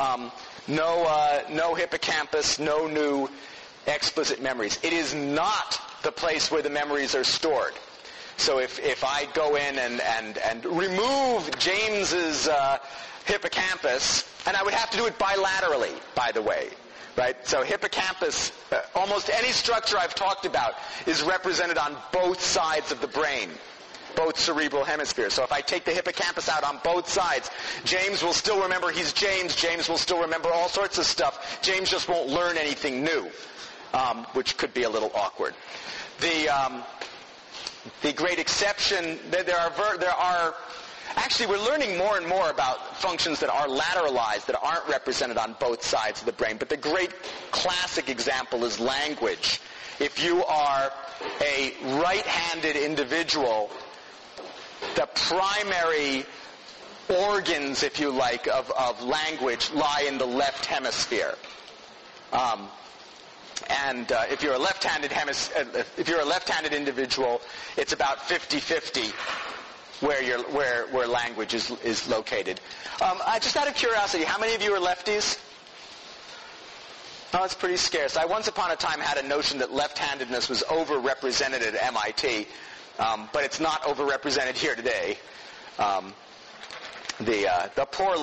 No hippocampus, no new explicit memories. It is not the place where the memories are stored. So if I go in and remove James's hippocampus, and I would have to do it bilaterally, by the way, right? So hippocampus, almost any structure I've talked about is represented on both sides of the brain, both cerebral hemispheres. So if I take the hippocampus out on both sides, James will still remember he's James. James will still remember all sorts of stuff. James just won't learn anything new, which could be a little awkward. The great exception, there are actually, we're learning more and more about functions that are lateralized, that aren't represented on both sides of the brain. But the great classic example is language. If you are a right-handed individual, the primary organs, if you like, of language lie in the left hemisphere. And if you're a left-handed individual, it's about 50-50 where language is located. Just out of curiosity, how many of you are lefties? Oh, it's pretty scarce. I once upon a time had a notion that left-handedness was overrepresented at MIT, but it's not overrepresented here today. The poor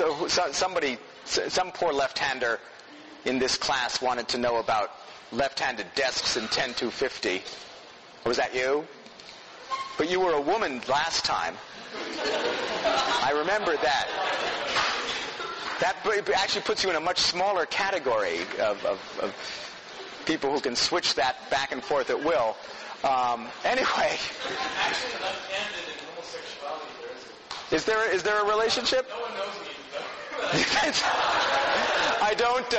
some poor left-hander in this class wanted to know about left-handed desks in 10250. Was that you? But you were a woman last time. I remember that. That actually puts you in a much smaller category of people who can switch that back and forth at will. Anyway. Actually, left-handed and homosexuality, there isn't. Is there a relationship? No one knows me. I don't.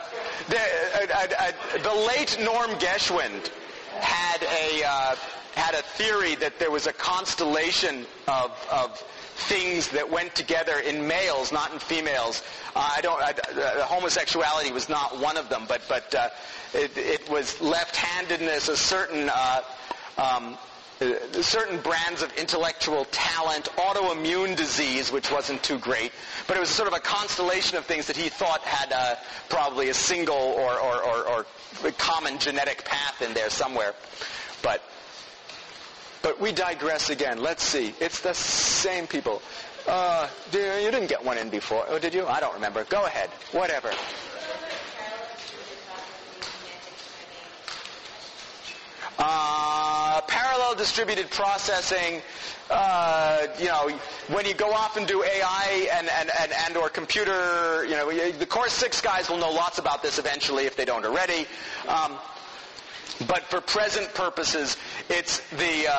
The late Norm Geschwind had a theory that there was a constellation of things that went together in males, not in females. Homosexuality was not one of them, but it was left-handedness, a certain brands of intellectual talent, autoimmune disease, which wasn't too great, but it was sort of a constellation of things that he thought had probably a single or common genetic path in there somewhere. But we digress again. Let's see. It's the same people. You didn't get one in before. Oh, did you? I don't remember. Go ahead. Whatever. Parallel distributed processing, when you go off and do AI and or computer, the Course 6 guys will know lots about this eventually if they don't already. But for present purposes, it's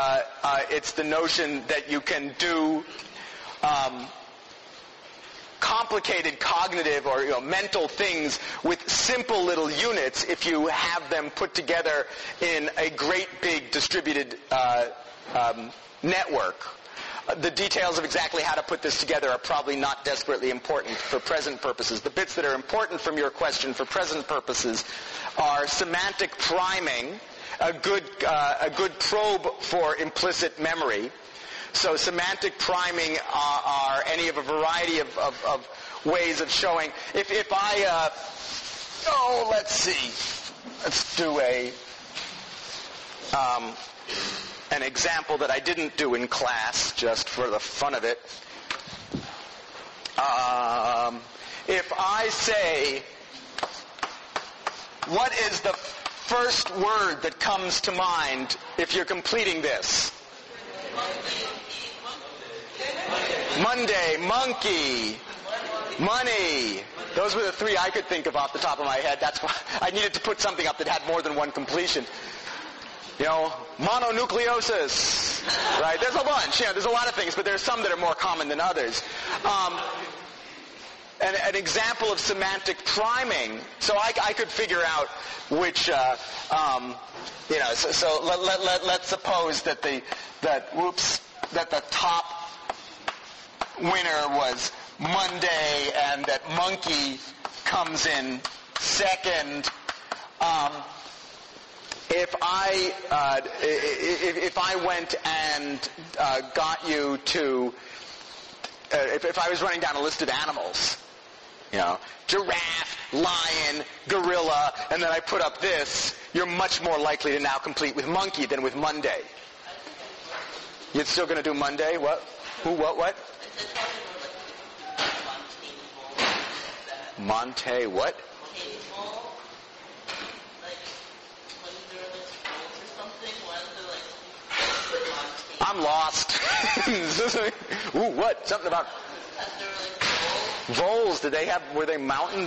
the notion that you can do complicated cognitive or mental things with simple little units if you have them put together in a great big distributed network. The details of exactly how to put this together are probably not desperately important for present purposes. The bits that are important from your question for present purposes are semantic priming, a good probe for implicit memory. So semantic priming are any of a variety of ways of showing. If I, let's see. Let's do an example that I didn't do in class, just for the fun of it. If I say, what is the first word that comes to mind if you're completing this? Monday, monkey, money. Those were the three I could think of off the top of my head. That's why I needed to put something up that had more than one completion. Mononucleosis, right? There's a bunch. There's a lot of things, but there's some that are more common than others. An example of semantic priming. So I could figure out which. So let's suppose that the top winner was Monday, and that monkey comes in second. If I went and got you to, if I was running down a list of animals, giraffe, lion, gorilla, and then I put up this, you're much more likely to now complete with monkey than with Monday. You're still going to do Monday? What? Who? What? Monte what? I'm lost. Ooh, what? Something about voles. Were they mountain?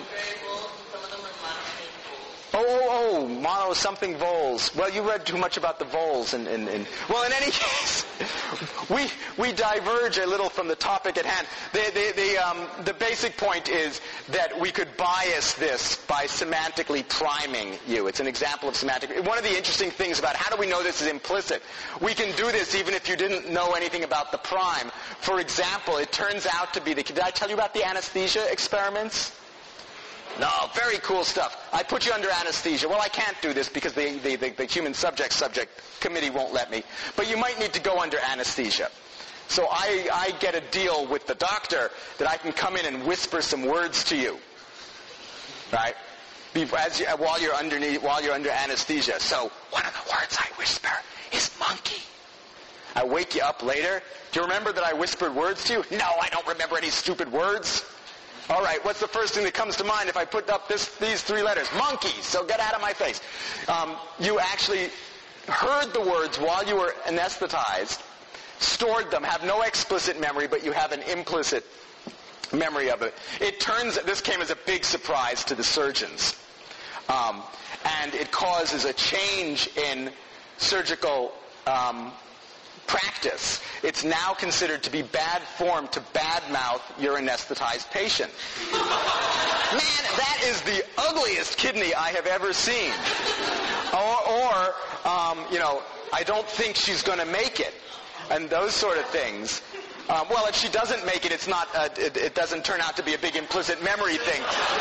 Oh, mono something voles. Well, you read too much about the voles. Well, in any case, we diverge a little from the topic at hand. The basic point is that we could bias this by semantically priming you. It's an example of semantic. One of the interesting things about how do we know this is implicit? We can do this even if you didn't know anything about the prime. For example, it turns out to be did I tell you about the anesthesia experiments? No, very cool stuff. I put you under anesthesia. Well, I can't do this because the human subject committee won't let me. But you might need to go under anesthesia. So I get a deal with the doctor that I can come in and whisper some words to you, right? While you're under anesthesia. So one of the words I whisper is monkey. I wake you up later. Do you remember that I whispered words to you? No, I don't remember any stupid words. All right, what's the first thing that comes to mind if I put up these three letters? Monkey, so get out of my face. You actually heard the words while you were anesthetized, stored them, have no explicit memory, but you have an implicit memory of it. This came as a big surprise to the surgeons. And it causes a change in surgical practice. It's now considered to be bad form to badmouth your anesthetized patient. Man, that is the ugliest kidney I have ever seen. Or I don't think she's going to make it. And those sort of things. Well, if she doesn't make it, it's not. It doesn't turn out to be a big implicit memory thing.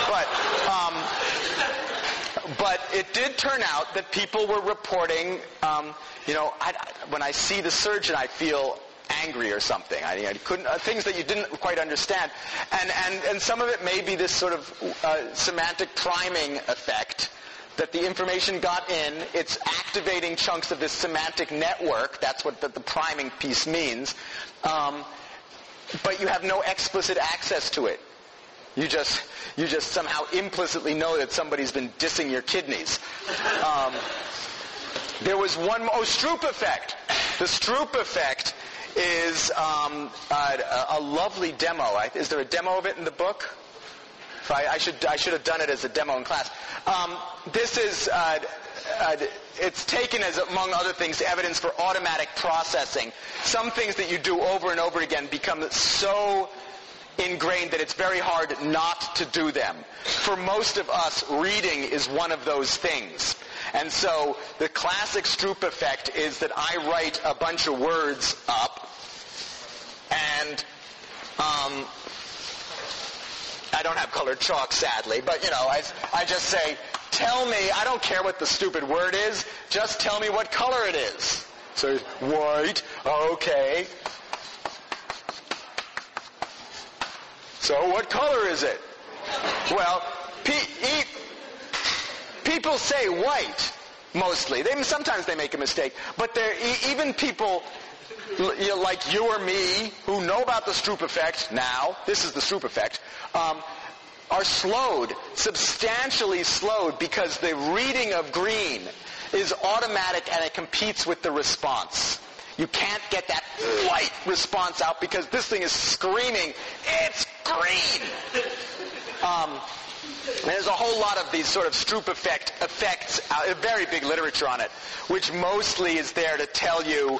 But it did turn out that people were reporting. When I see the surgeon, I feel angry or something. I couldn't things that you didn't quite understand, and some of it may be this sort of semantic priming effect. That the information got in, it's activating chunks of this semantic network. That's what the priming piece means. But you have no explicit access to it. You just somehow implicitly know that somebody's been dissing your kidneys. There was one more. Stroop effect. The Stroop effect is a lovely demo. Is there a demo of it in the book? I should have done it as a demo in class. This is it's taken as, among other things, evidence for automatic processing. Some things that you do over and over again become so ingrained that it's very hard not to do them. For most of us, reading is one of those things. And so the classic Stroop effect is that I write a bunch of words up, and I don't have colored chalk, sadly, but, I just say, tell me, I don't care what the stupid word is, just tell me what color it is. So, white, okay. So what color is it? Well, people say white, mostly. Sometimes they make a mistake. But even people like you or me who know about the Stroop effect now, this is the Stroop effect, are substantially slowed, because the reading of green is automatic and it competes with the response. You can't get that white response out because this thing is screaming, it's green! There's a whole lot of these sort of Stroop effects, a very big literature on it, which mostly is there to tell you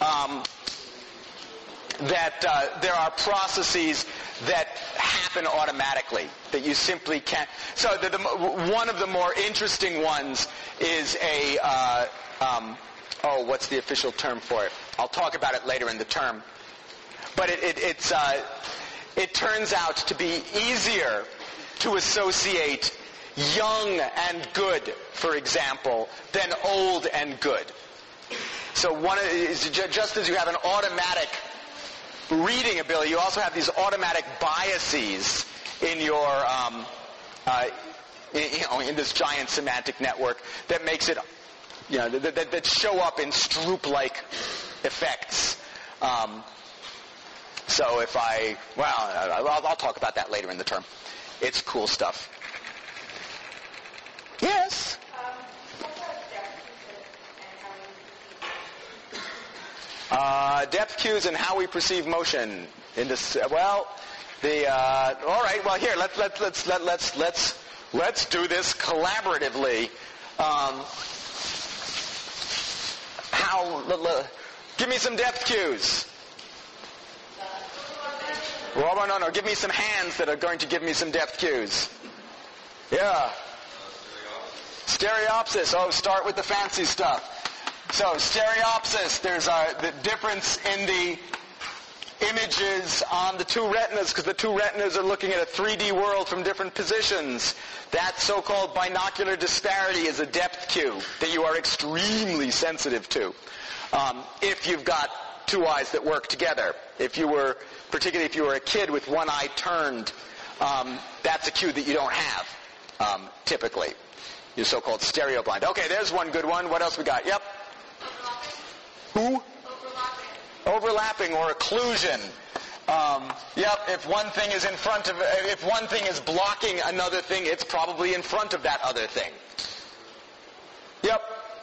that there are processes that happen automatically, that you simply can't. So one of the more interesting ones is what's the official term for it? I'll talk about it later in the term. But it turns out to be easier to associate young and good, for example, than old and good. So just as you have an automatic reading ability, you also have these automatic biases in your in this giant semantic network that makes it that show up in Stroop-like effects. So if I'll talk about that later in the term. It's cool stuff. Yes? Depth cues and how we perceive motion in this. All right. Well, here let's do this collaboratively. Give me some depth cues. No. Give me some hands that are going to give me some depth cues. Yeah. Stereopsis. Start with the fancy stuff. So, stereopsis, there's the difference in the images on the two retinas, because the two retinas are looking at a 3D world from different positions. That so-called binocular disparity is a depth cue that you are extremely sensitive to. If you've got two eyes that work together. Particularly if you were a kid with one eye turned, that's a cue that you don't have, typically. You're so-called stereo blind. Okay, there's one good one. What else we got? Yep. Who? Overlapping or occlusion. If one thing is if one thing is blocking another thing, it's probably in front of that other thing. Yep.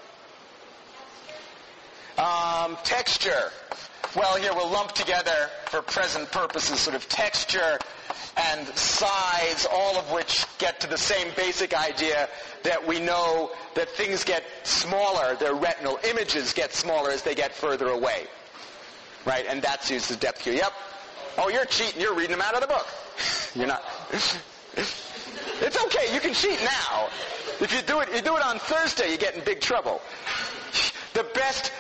Texture. Well, here we'll lump together, for present purposes, sort of texture and size, all of which get to the same basic idea that we know that things get smaller, their retinal images get smaller as they get further away. Right? And that's used as depth cue. Yep. Oh, you're cheating. You're reading them out of the book. You're not. It's okay. You can cheat now. If you do it on Thursday, you get in big trouble. The best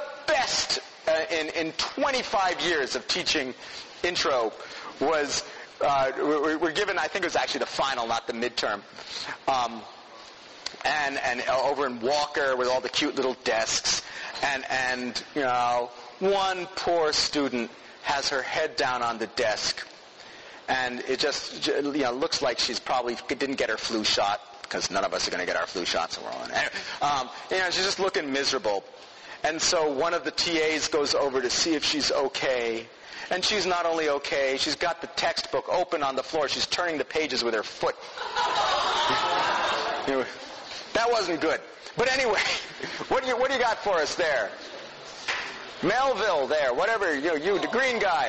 in 25 years of teaching intro was, we're given, I think it was actually the final, not the midterm, and over in Walker with all the cute little desks, and one poor student has her head down on the desk, and it just looks like she's probably didn't get her flu shot, because none of us are going to get our flu shots, and we're on. She's just looking miserable. And so one of the TAs goes over to see if she's okay. And she's not only okay, she's got the textbook open on the floor. She's turning the pages with her foot. That wasn't good. But anyway, what do you got for us there? Melville there, whatever, you, the green guy.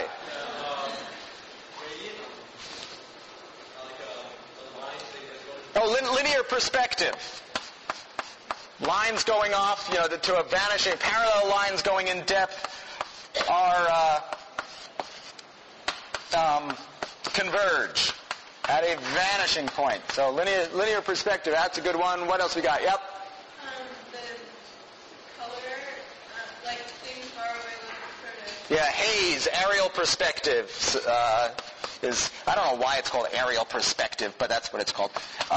Linear perspective. Lines going off, to a vanishing, parallel lines going in depth are converge at a vanishing point. So linear perspective, that's a good one. What else we got? Yep. The color, like things far away look sort of... Yeah, haze, aerial perspective is, I don't know why it's called aerial perspective, but that's what it's called.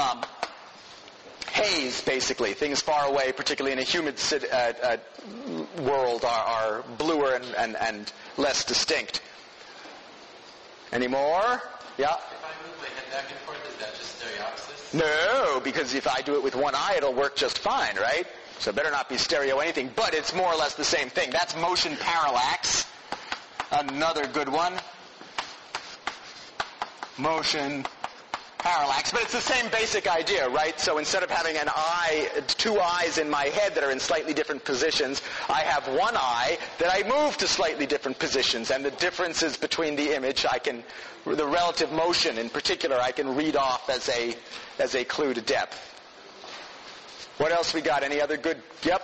Haze, basically. Things far away, particularly in a humid world, are bluer and less distinct. Any more? Yeah? If I move my head back and forth, is that just stereopsis? No, because if I do it with one eye, it'll work just fine, right? So it better not be stereo anything, but it's more or less the same thing. That's motion parallax. Another good one. Motion parallax. But it's the same basic idea, right? So instead of having two eyes in my head that are in slightly different positions, I have one eye that I move to slightly different positions. And the differences between the image, the relative motion in particular, I can read off as a clue to depth. What else we got? Any other good? Yep.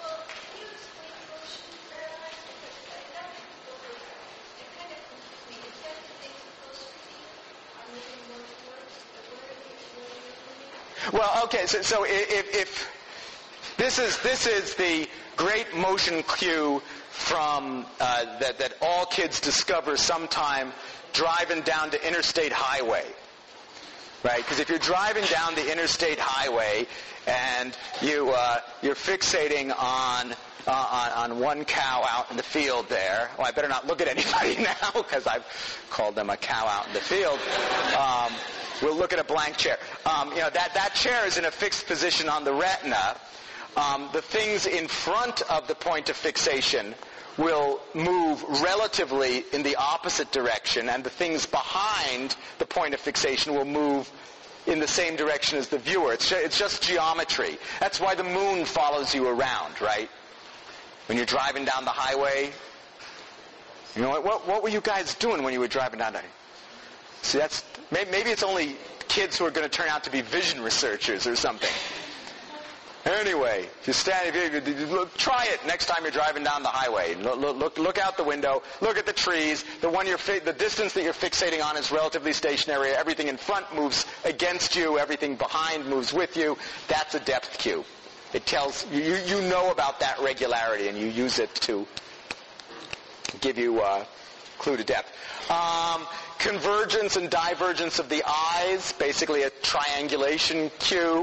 Well, okay, so if this is the great motion cue from that all kids discover sometime driving down the interstate highway, right? Because if you're driving down the interstate highway and you're fixating on one cow out in the field there. Well, I better not look at anybody now because I've called them a cow out in the field. We'll look at a blank chair. That chair is in a fixed position on the retina. The things in front of the point of fixation will move relatively in the opposite direction, and the things behind the point of fixation will move in the same direction as the viewer. It's just geometry. That's why the moon follows you around, right? When you're driving down the highway, you know what were you guys doing when you were driving down there? See, that's maybe it's only kids who are going to turn out to be vision researchers or something. Anyway, try it next time you're driving down the highway. Look out the window. Look at the trees. The distance that you're fixating on is relatively stationary. Everything in front moves against you. Everything behind moves with you. That's a depth cue. It tells you know about that regularity, and you use it to give you a clue to depth. Convergence and divergence of the eyes, basically a triangulation cue,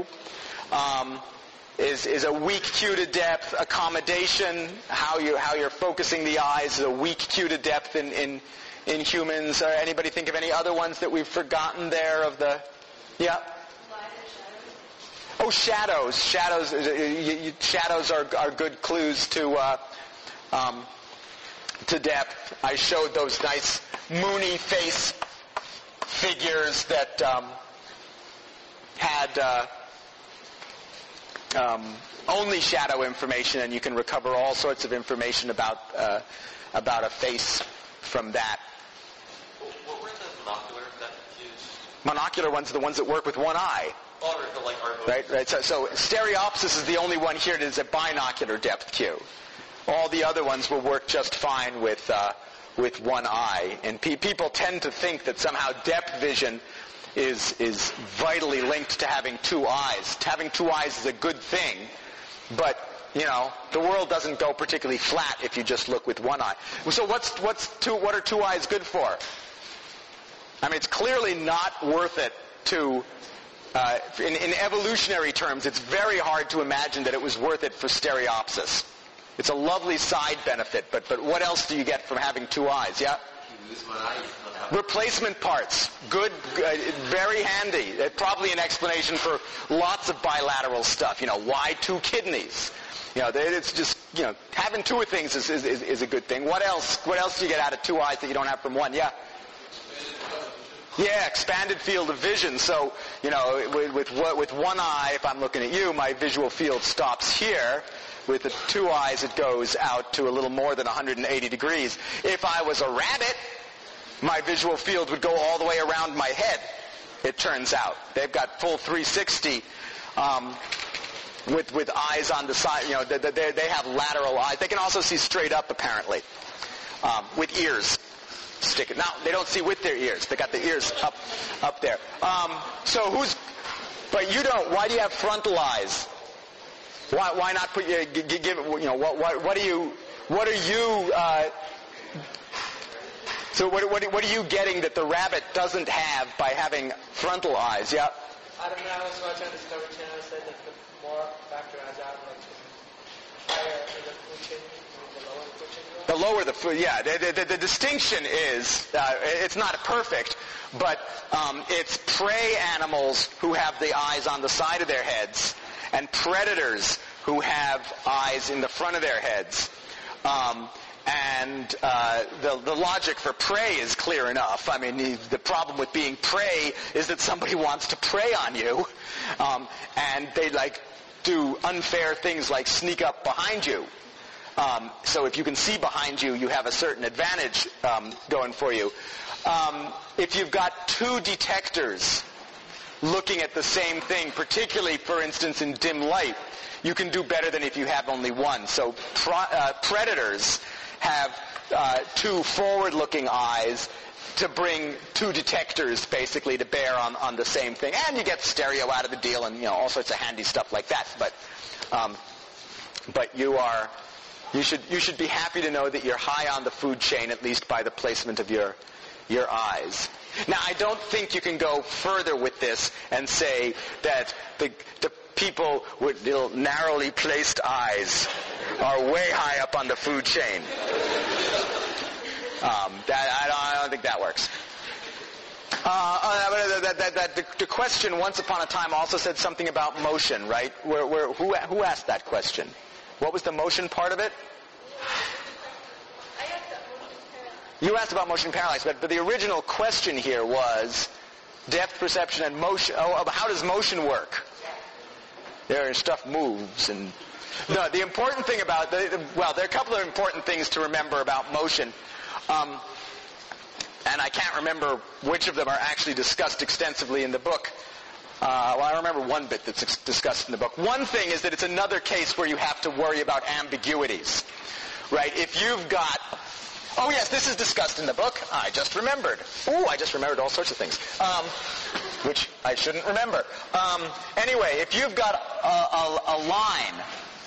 is a weak cue to depth. Accommodation, how you're focusing the eyes, is a weak cue to depth in humans. Anybody think of any other ones that we've forgotten there of the? Yeah. Oh, shadows. Shadows are good clues to depth. I showed those nice moony face figures that had only shadow information, and you can recover all sorts of information about a face from that. What were the monocular depth cues? Monocular ones are the ones that work with one eye. Right. So stereopsis is the only one here that is a binocular depth cue. All the other ones will work just fine with one eye. And people tend to think that somehow depth vision is vitally linked to having two eyes. Having two eyes is a good thing, but the world doesn't go particularly flat if you just look with one eye. So what are two eyes good for? I mean, it's clearly not worth it to. In evolutionary terms, it's very hard to imagine that it was worth it for stereopsis. It's a lovely side benefit, but what else do you get from having two eyes? Yeah? You lose one eye, you still have Replacement parts. Good, very handy. Probably an explanation for lots of bilateral stuff. Why two kidneys? It's just, having two of things is a good thing. What else? What else do you get out of two eyes that you don't have from one? Yeah? Yeah, expanded field of vision. So, with one eye, if I'm looking at you, my visual field stops here. With the two eyes, it goes out to a little more than 180 degrees. If I was a rabbit, my visual field would go all the way around my head, it turns out. They've got full 360 with eyes on the side. They have lateral eyes. They can also see straight up, apparently, with ears. stick it. Now, they don't see with their ears. They got the ears up there. But you don't. Why do you have frontal eyes? Why not put your, what are you getting that the rabbit doesn't have by having frontal eyes? Yeah? I don't know. I was watching the Discovery Channel. Said that the more factor eyes out, like higher the food chain, the lower the food chain. The lower the food, yeah. The distinction is, it's not perfect, but it's prey animals who have the eyes on the side of their heads, and predators who have eyes in the front of their heads. The logic for prey is clear enough. I mean, the problem with being prey is that somebody wants to prey on you, and they do unfair things like sneak up behind you. So if you can see behind you, you have a certain advantage going for you. If you've got two detectors looking at the same thing, particularly, for instance, in dim light, you can do better than if you have only one. So predators have two forward-looking eyes to bring two detectors, basically, to bear on the same thing. And you get stereo out of the deal and, all sorts of handy stuff like that. But you should be happy to know that you're high on the food chain, at least by the placement of your eyes. Now, I don't think you can go further with this and say that the people with little narrowly placed eyes are way high up on the food chain. I don't think that works. The question once upon a time also said something about motion, right? Who asked that question? What was the motion part of it? I asked about motion paralysis. You asked about motion paralysis, but the original question here was depth perception and motion. How does motion work? Stuff moves and... No, the important thing about... there are a couple of important things to remember about motion. And I can't remember which of them are actually discussed extensively in the book. I remember one bit that's discussed in the book. One thing is that it's another case where you have to worry about ambiguities. Right? If you've got... Oh, yes, this is discussed in the book. I just remembered. I just remembered all sorts of things, which I shouldn't remember. Anyway, if you've got a line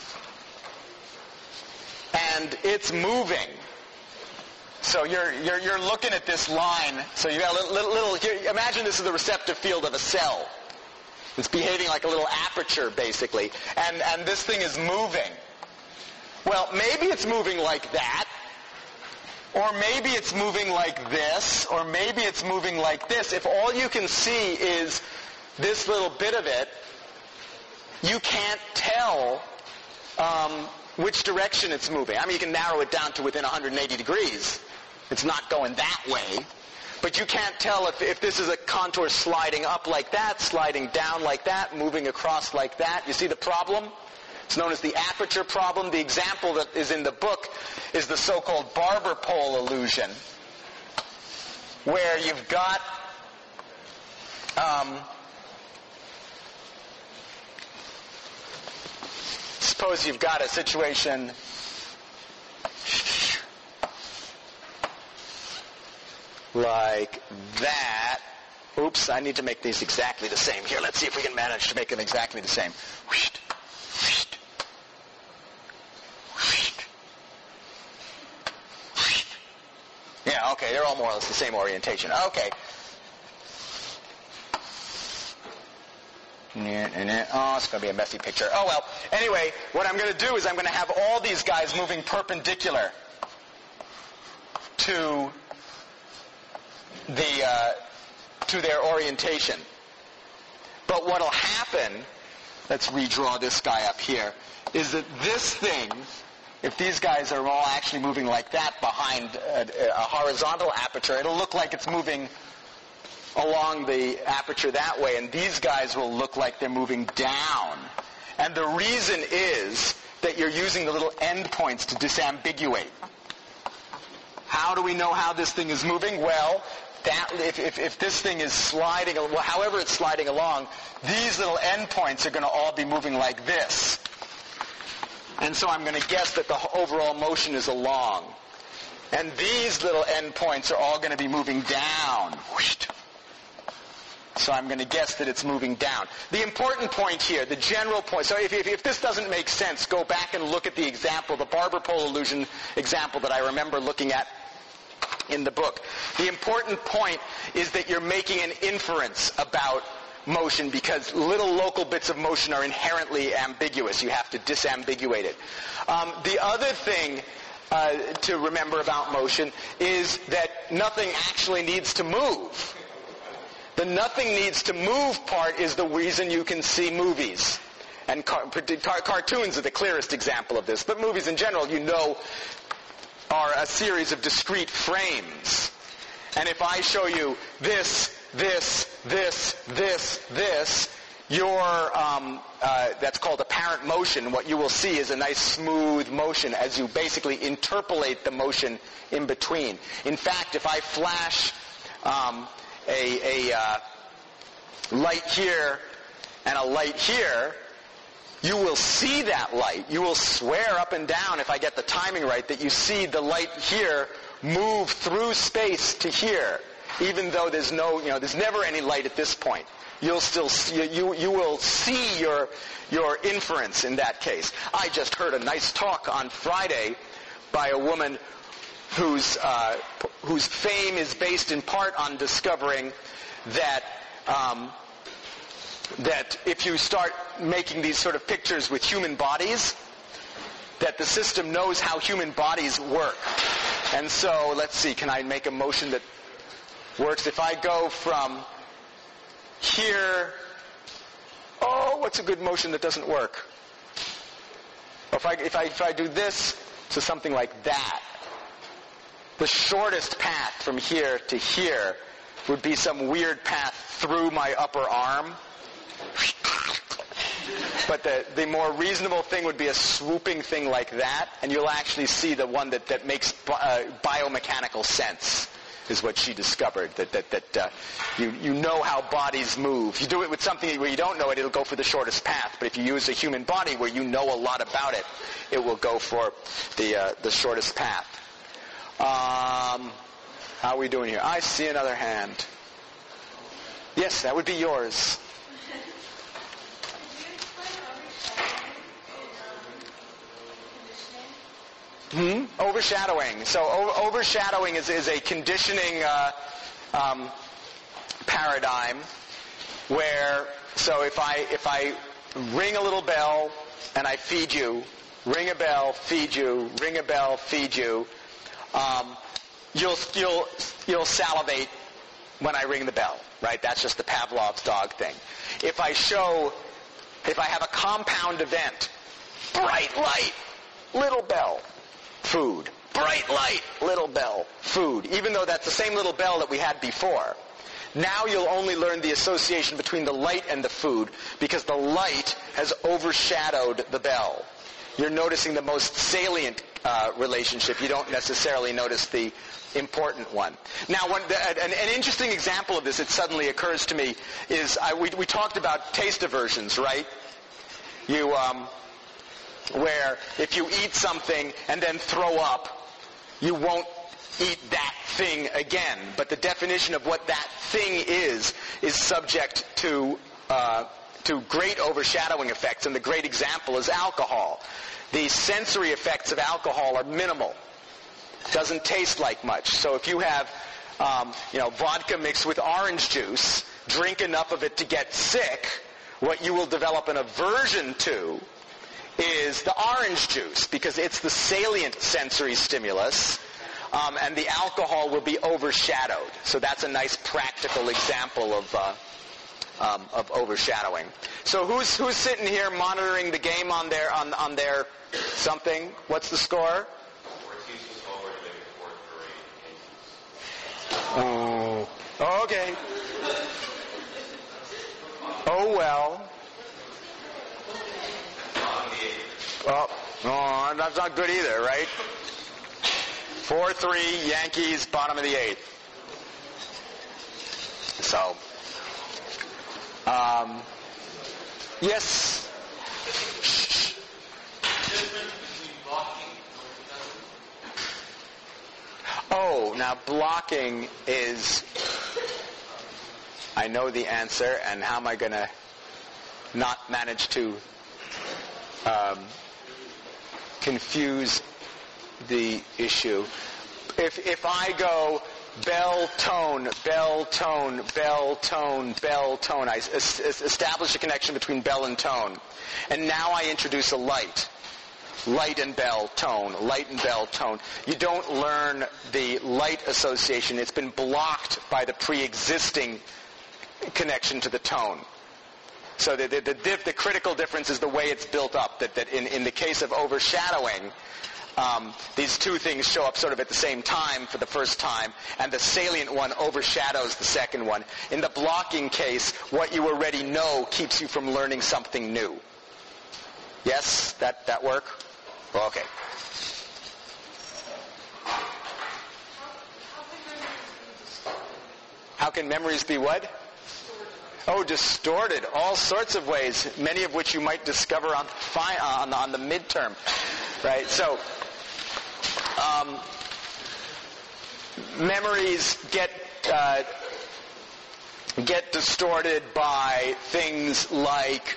and it's moving, so you're looking at this line. So you got a little imagine this is the receptive field of a cell. It's behaving like a little aperture, basically, and this thing is moving. Well, maybe it's moving like that. Or maybe it's moving like this, or maybe it's moving like this. If all you can see is this little bit of it, you can't tell which direction it's moving. I mean, you can narrow it down to within 180 degrees. It's not going that way. But you can't tell if this is a contour sliding up like that, sliding down like that, moving across like that. You see the problem? It's known as the aperture problem. The example that is in the book is the so-called barber pole illusion, where you've got suppose you've got a situation like that. Oops, I need to make these exactly the same. Here, let's see if we can manage to make them exactly the same. Yeah, okay, they're all more or less the same orientation. Okay. Oh, it's going to be a messy picture. Oh, well. Anyway, what I'm going to do is I'm going to have all these guys moving perpendicular to their orientation. But what will happen, let's redraw this guy up here, is that this thing, if these guys are all actually moving like that behind a horizontal aperture, it'll look like it's moving along the aperture that way, and these guys will look like they're moving down. And the reason is that you're using the little endpoints to disambiguate. How do we know how this thing is moving? Well, if this thing is sliding, however it's sliding along, these little endpoints are going to all be moving like this. And so I'm going to guess that the overall motion is along. And these little endpoints are all going to be moving down. So I'm going to guess that it's moving down. The important point here, the general point, so if this doesn't make sense, go back and look at the example, the barber pole illusion example that I remember looking at in the book. The important point is that you're making an inference about motion because little local bits of motion are inherently ambiguous. You have to disambiguate it. The other thing to remember about motion is that nothing actually needs to move. The nothing needs to move part is the reason you can see movies. And cartoons are the clearest example of this. But movies in general, you know, are a series of discrete frames. And if I show you this, your that's called apparent motion. What you will see is a nice smooth motion as you basically interpolate the motion in between. In fact, if I flash a light here and a light here, you will see that light. You will swear up and down, if I get the timing right, that you see the light here move through space to here, even though there's there's never any light at this point. You'll still see, you will see your inference in that case. I just heard a nice talk on Friday by a woman whose fame is based in part on discovering that that if you start making these sort of pictures with human bodies, that the system knows how human bodies work. And so, let's see, can I make a motion that works? If I go from here, what's a good motion that doesn't work? If I do this to something like that, the shortest path from here to here would be some weird path through my upper arm. But the more reasonable thing would be a swooping thing like that, and you'll actually see the one that makes biomechanical sense, is what she discovered, that you know how bodies move. If you do it with something where you don't know it, it'll go for the shortest path. But if you use a human body where you know a lot about it, it will go for the shortest path. How are we doing here? I see another hand. Yes, that would be yours. Overshadowing. So overshadowing is a conditioning paradigm where, so if I ring a little bell and I feed you, ring a bell, feed you, ring a bell, feed you, you'll salivate when I ring the bell, right? That's just the Pavlov's dog thing. If I have a compound event, bright light, little bell, food. Bright light, little bell, food. Even though that's the same little bell that we had before. Now you'll only learn the association between the light and the food because the light has overshadowed the bell. You're noticing the most salient relationship. You don't necessarily notice the important one. Now, an interesting example of this, it suddenly occurs to me, is we talked about taste aversions, right? Where if you eat something and then throw up, you won't eat that thing again. But the definition of what that thing is subject to great overshadowing effects. And the great example is alcohol. The sensory effects of alcohol are minimal. Doesn't taste like much. So if you have vodka mixed with orange juice, drink enough of it to get sick, what you will develop an aversion to is the orange juice, because it's the salient sensory stimulus, and the alcohol will be overshadowed. So that's a nice practical example of overshadowing. So who's sitting here monitoring the game on their something? What's the score? Oh, okay. Oh well. Oh, that's not good either, right? 4-3, Yankees, bottom of the 8th. So, yes. now blocking is, I know the answer, and how am I going to not manage to confuse the issue? If I go bell, tone, bell, tone, bell, tone, bell, tone, I establish a connection between bell and tone. And now I introduce a light. Light and bell, tone, light and bell, tone. You don't learn the light association. It's been blocked by the pre-existing connection to the tone. So the critical difference is the way it's built up. That in the case of overshadowing, these two things show up sort of at the same time for the first time, and the salient one overshadows the second one. In the blocking case, what you already know keeps you from learning something new. Yes? That work? Okay. How can memories be what? Oh, distorted. All sorts of ways, many of which you might discover on the midterm. Right? So, memories get distorted by things like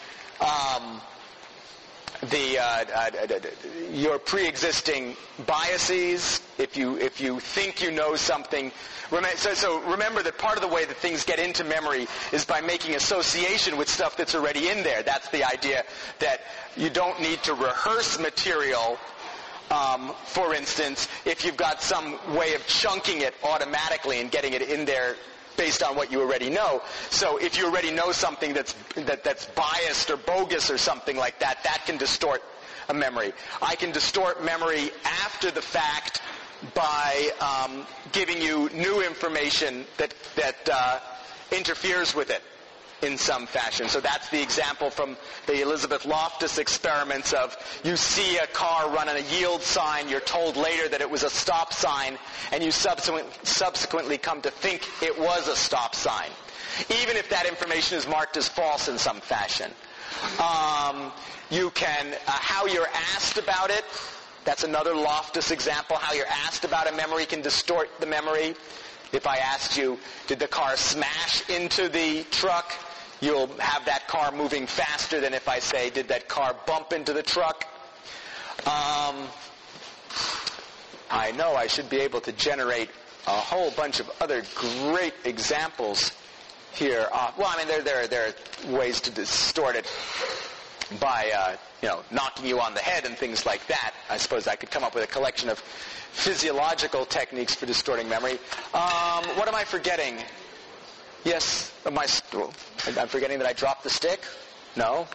your pre-existing biases. If you think you know something, so remember that part of the way that things get into memory is by making association with stuff that's already in there. That's the idea, that you don't need to rehearse material. For instance, if you've got some way of chunking it automatically and getting it in there based on what you already know. So if you already know something that's biased or bogus or something like that, that can distort a memory. I can distort memory after the fact by giving you new information that interferes with it in some fashion. So that's the example from the Elizabeth Loftus experiments of, you see a car run on a yield sign, you're told later that it was a stop sign, and you subsequently come to think it was a stop sign, even if that information is marked as false in some fashion. You can, how you're asked about it, that's another Loftus example. How you're asked about a memory can distort the memory. If I asked you, did the car smash into the truck, you'll have that car moving faster than if I say, did that car bump into the truck? I know I should be able to generate a whole bunch of other great examples here. Well, I mean, there are ways to distort it by, knocking you on the head and things like that. I suppose I could come up with a collection of physiological techniques for distorting memory. What am I forgetting? Yes, I'm forgetting that I dropped the stick? No?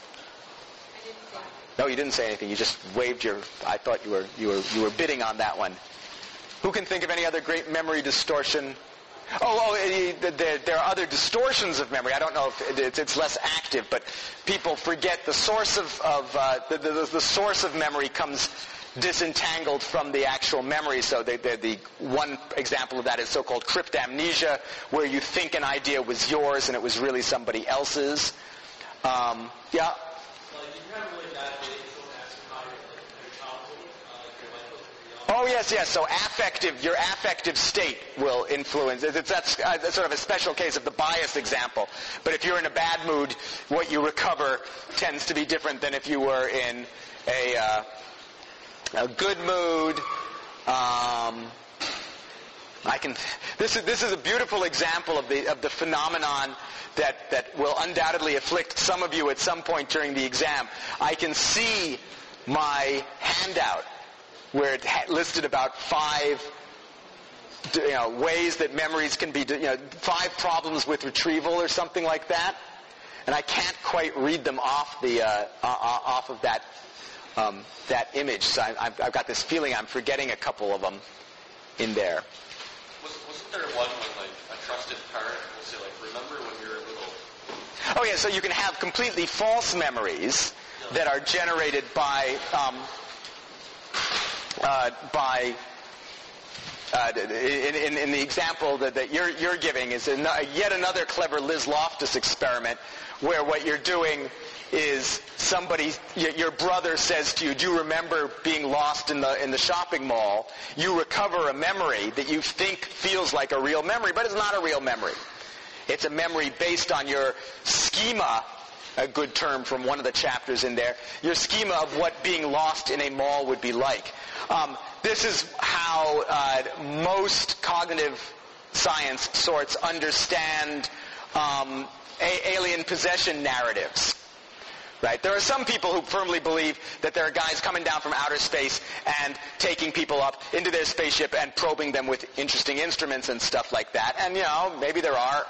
No, you didn't say anything. You just waved your, I thought you were bidding on that one. Who can think of any other great memory distortion? There are other distortions of memory. I don't know if it's less active, but people forget the source the source of memory comes disentangled from the actual memory. So the one example of that is so-called cryptamnesia, where you think an idea was yours and it was really somebody else's. Yeah. Well, you have really bad data from asking how your childhood, your life was. Oh, yes. So your affective state will influence. That's sort of a special case of the bias example. But if you're in a bad mood, what you recover tends to be different than if you were in a good mood. This is a beautiful example of the phenomenon that will undoubtedly afflict some of you at some point during the exam. I can see my handout where it listed about 5 ways that memories can be, 5 problems with retrieval or something like that, and I can't quite read them off of that image. So I've got this feeling I'm forgetting a couple of them in there. Wasn't there one when, a trusted parent will say, remember when you were little? Oh, yeah, so you can have completely false memories that are generated by in the example that you're giving is yet another clever Liz Loftus experiment where what you're doing is your brother says to you, do you remember being lost in the shopping mall? You recover a memory that you think feels like a real memory, but it's not a real memory. It's a memory based on your schema, a good term from one of the chapters in there, your schema of what being lost in a mall would be like. This is how most cognitive science sorts understand alien possession narratives. Right? There are some people who firmly believe that there are guys coming down from outer space and taking people up into their spaceship and probing them with interesting instruments and stuff like that. And, maybe there are.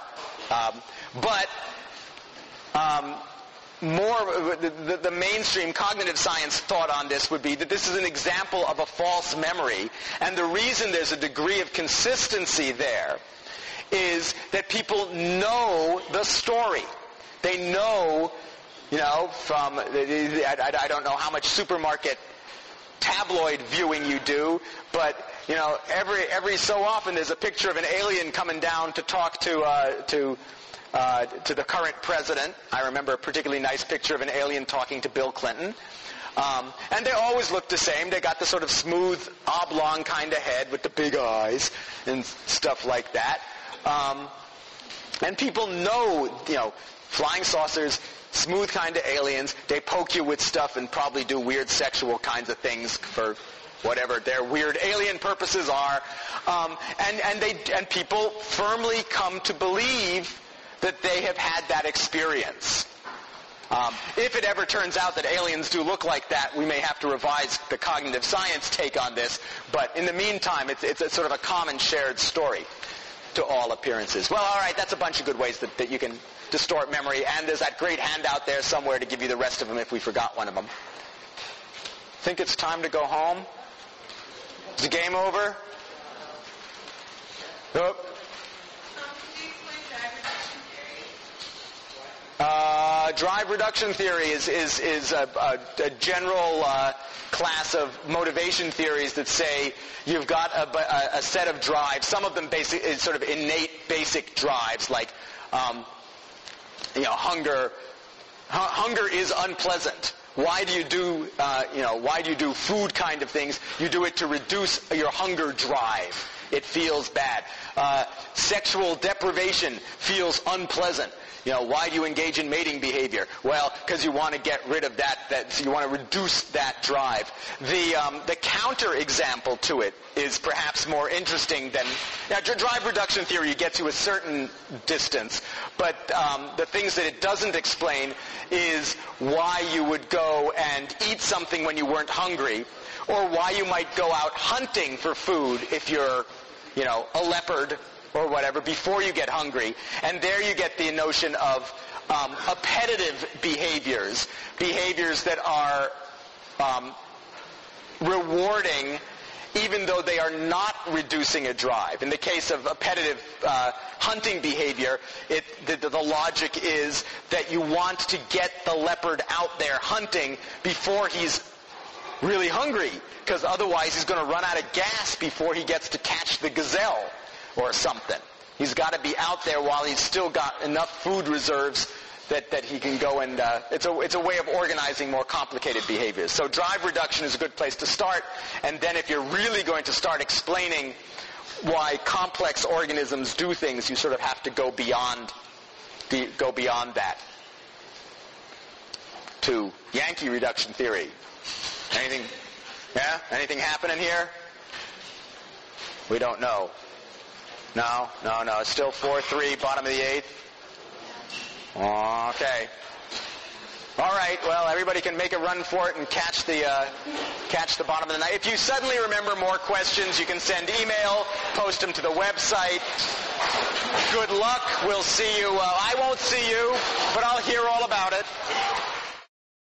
The mainstream cognitive science thought on this would be that this is an example of a false memory. And the reason there's a degree of consistency there is that people know the story. They know... from, I don't know how much supermarket tabloid viewing you do, but, every so often there's a picture of an alien coming down to talk to the current president. I remember a particularly nice picture of an alien talking to Bill Clinton. And they always look the same. They got the sort of smooth, oblong kind of head with the big eyes and stuff like that. And people know, flying saucers, smooth kind of aliens, they poke you with stuff and probably do weird sexual kinds of things for whatever their weird alien purposes are. And people firmly come to believe that they have had that experience. If it ever turns out that aliens do look like that, we may have to revise the cognitive science take on this. But in the meantime, it's a sort of a common shared story to all appearances. Well, all right, that's a bunch of good ways that you can distort memory, and there's that great handout there somewhere to give you the rest of them if we forgot one of them. Think it's time to go home? Is the game over? Nope. Drive reduction theory is a general class of motivation theories that say you've got a set of drives. Some of them is sort of innate basic drives, like hunger. Hunger is unpleasant. Why do you do food kind of things? You do it to reduce your hunger drive. It feels bad. Sexual deprivation feels unpleasant. Why do you engage in mating behavior? Well, because you want to get rid of that so you want to reduce that drive. The counter example to it is perhaps more interesting than... Now, drive reduction theory gets you a certain distance, but the things that it doesn't explain is why you would go and eat something when you weren't hungry, or why you might go out hunting for food if you're, a leopard or whatever, before you get hungry. And there you get the notion of appetitive behaviors that are rewarding even though they are not reducing a drive. In the case of appetitive hunting behavior, the logic is that you want to get the leopard out there hunting before he's really hungry, because otherwise he's going to run out of gas before he gets to catch the gazelle or something. He's got to be out there while he's still got enough food reserves that he can go and... It's a way of organizing more complicated behaviors. So drive reduction is a good place to start. And then if you're really going to start explaining why complex organisms do things, you sort of have to go beyond that to Yankee reduction theory. Anything? Yeah? Anything happening here? We don't know. No. It's still 4-3, bottom of the eighth. Okay. All right. Well, everybody can make a run for it and catch the bottom of the night. If you suddenly remember more questions, you can send email, post them to the website. Good luck. We'll see you. I won't see you, but I'll hear all about it.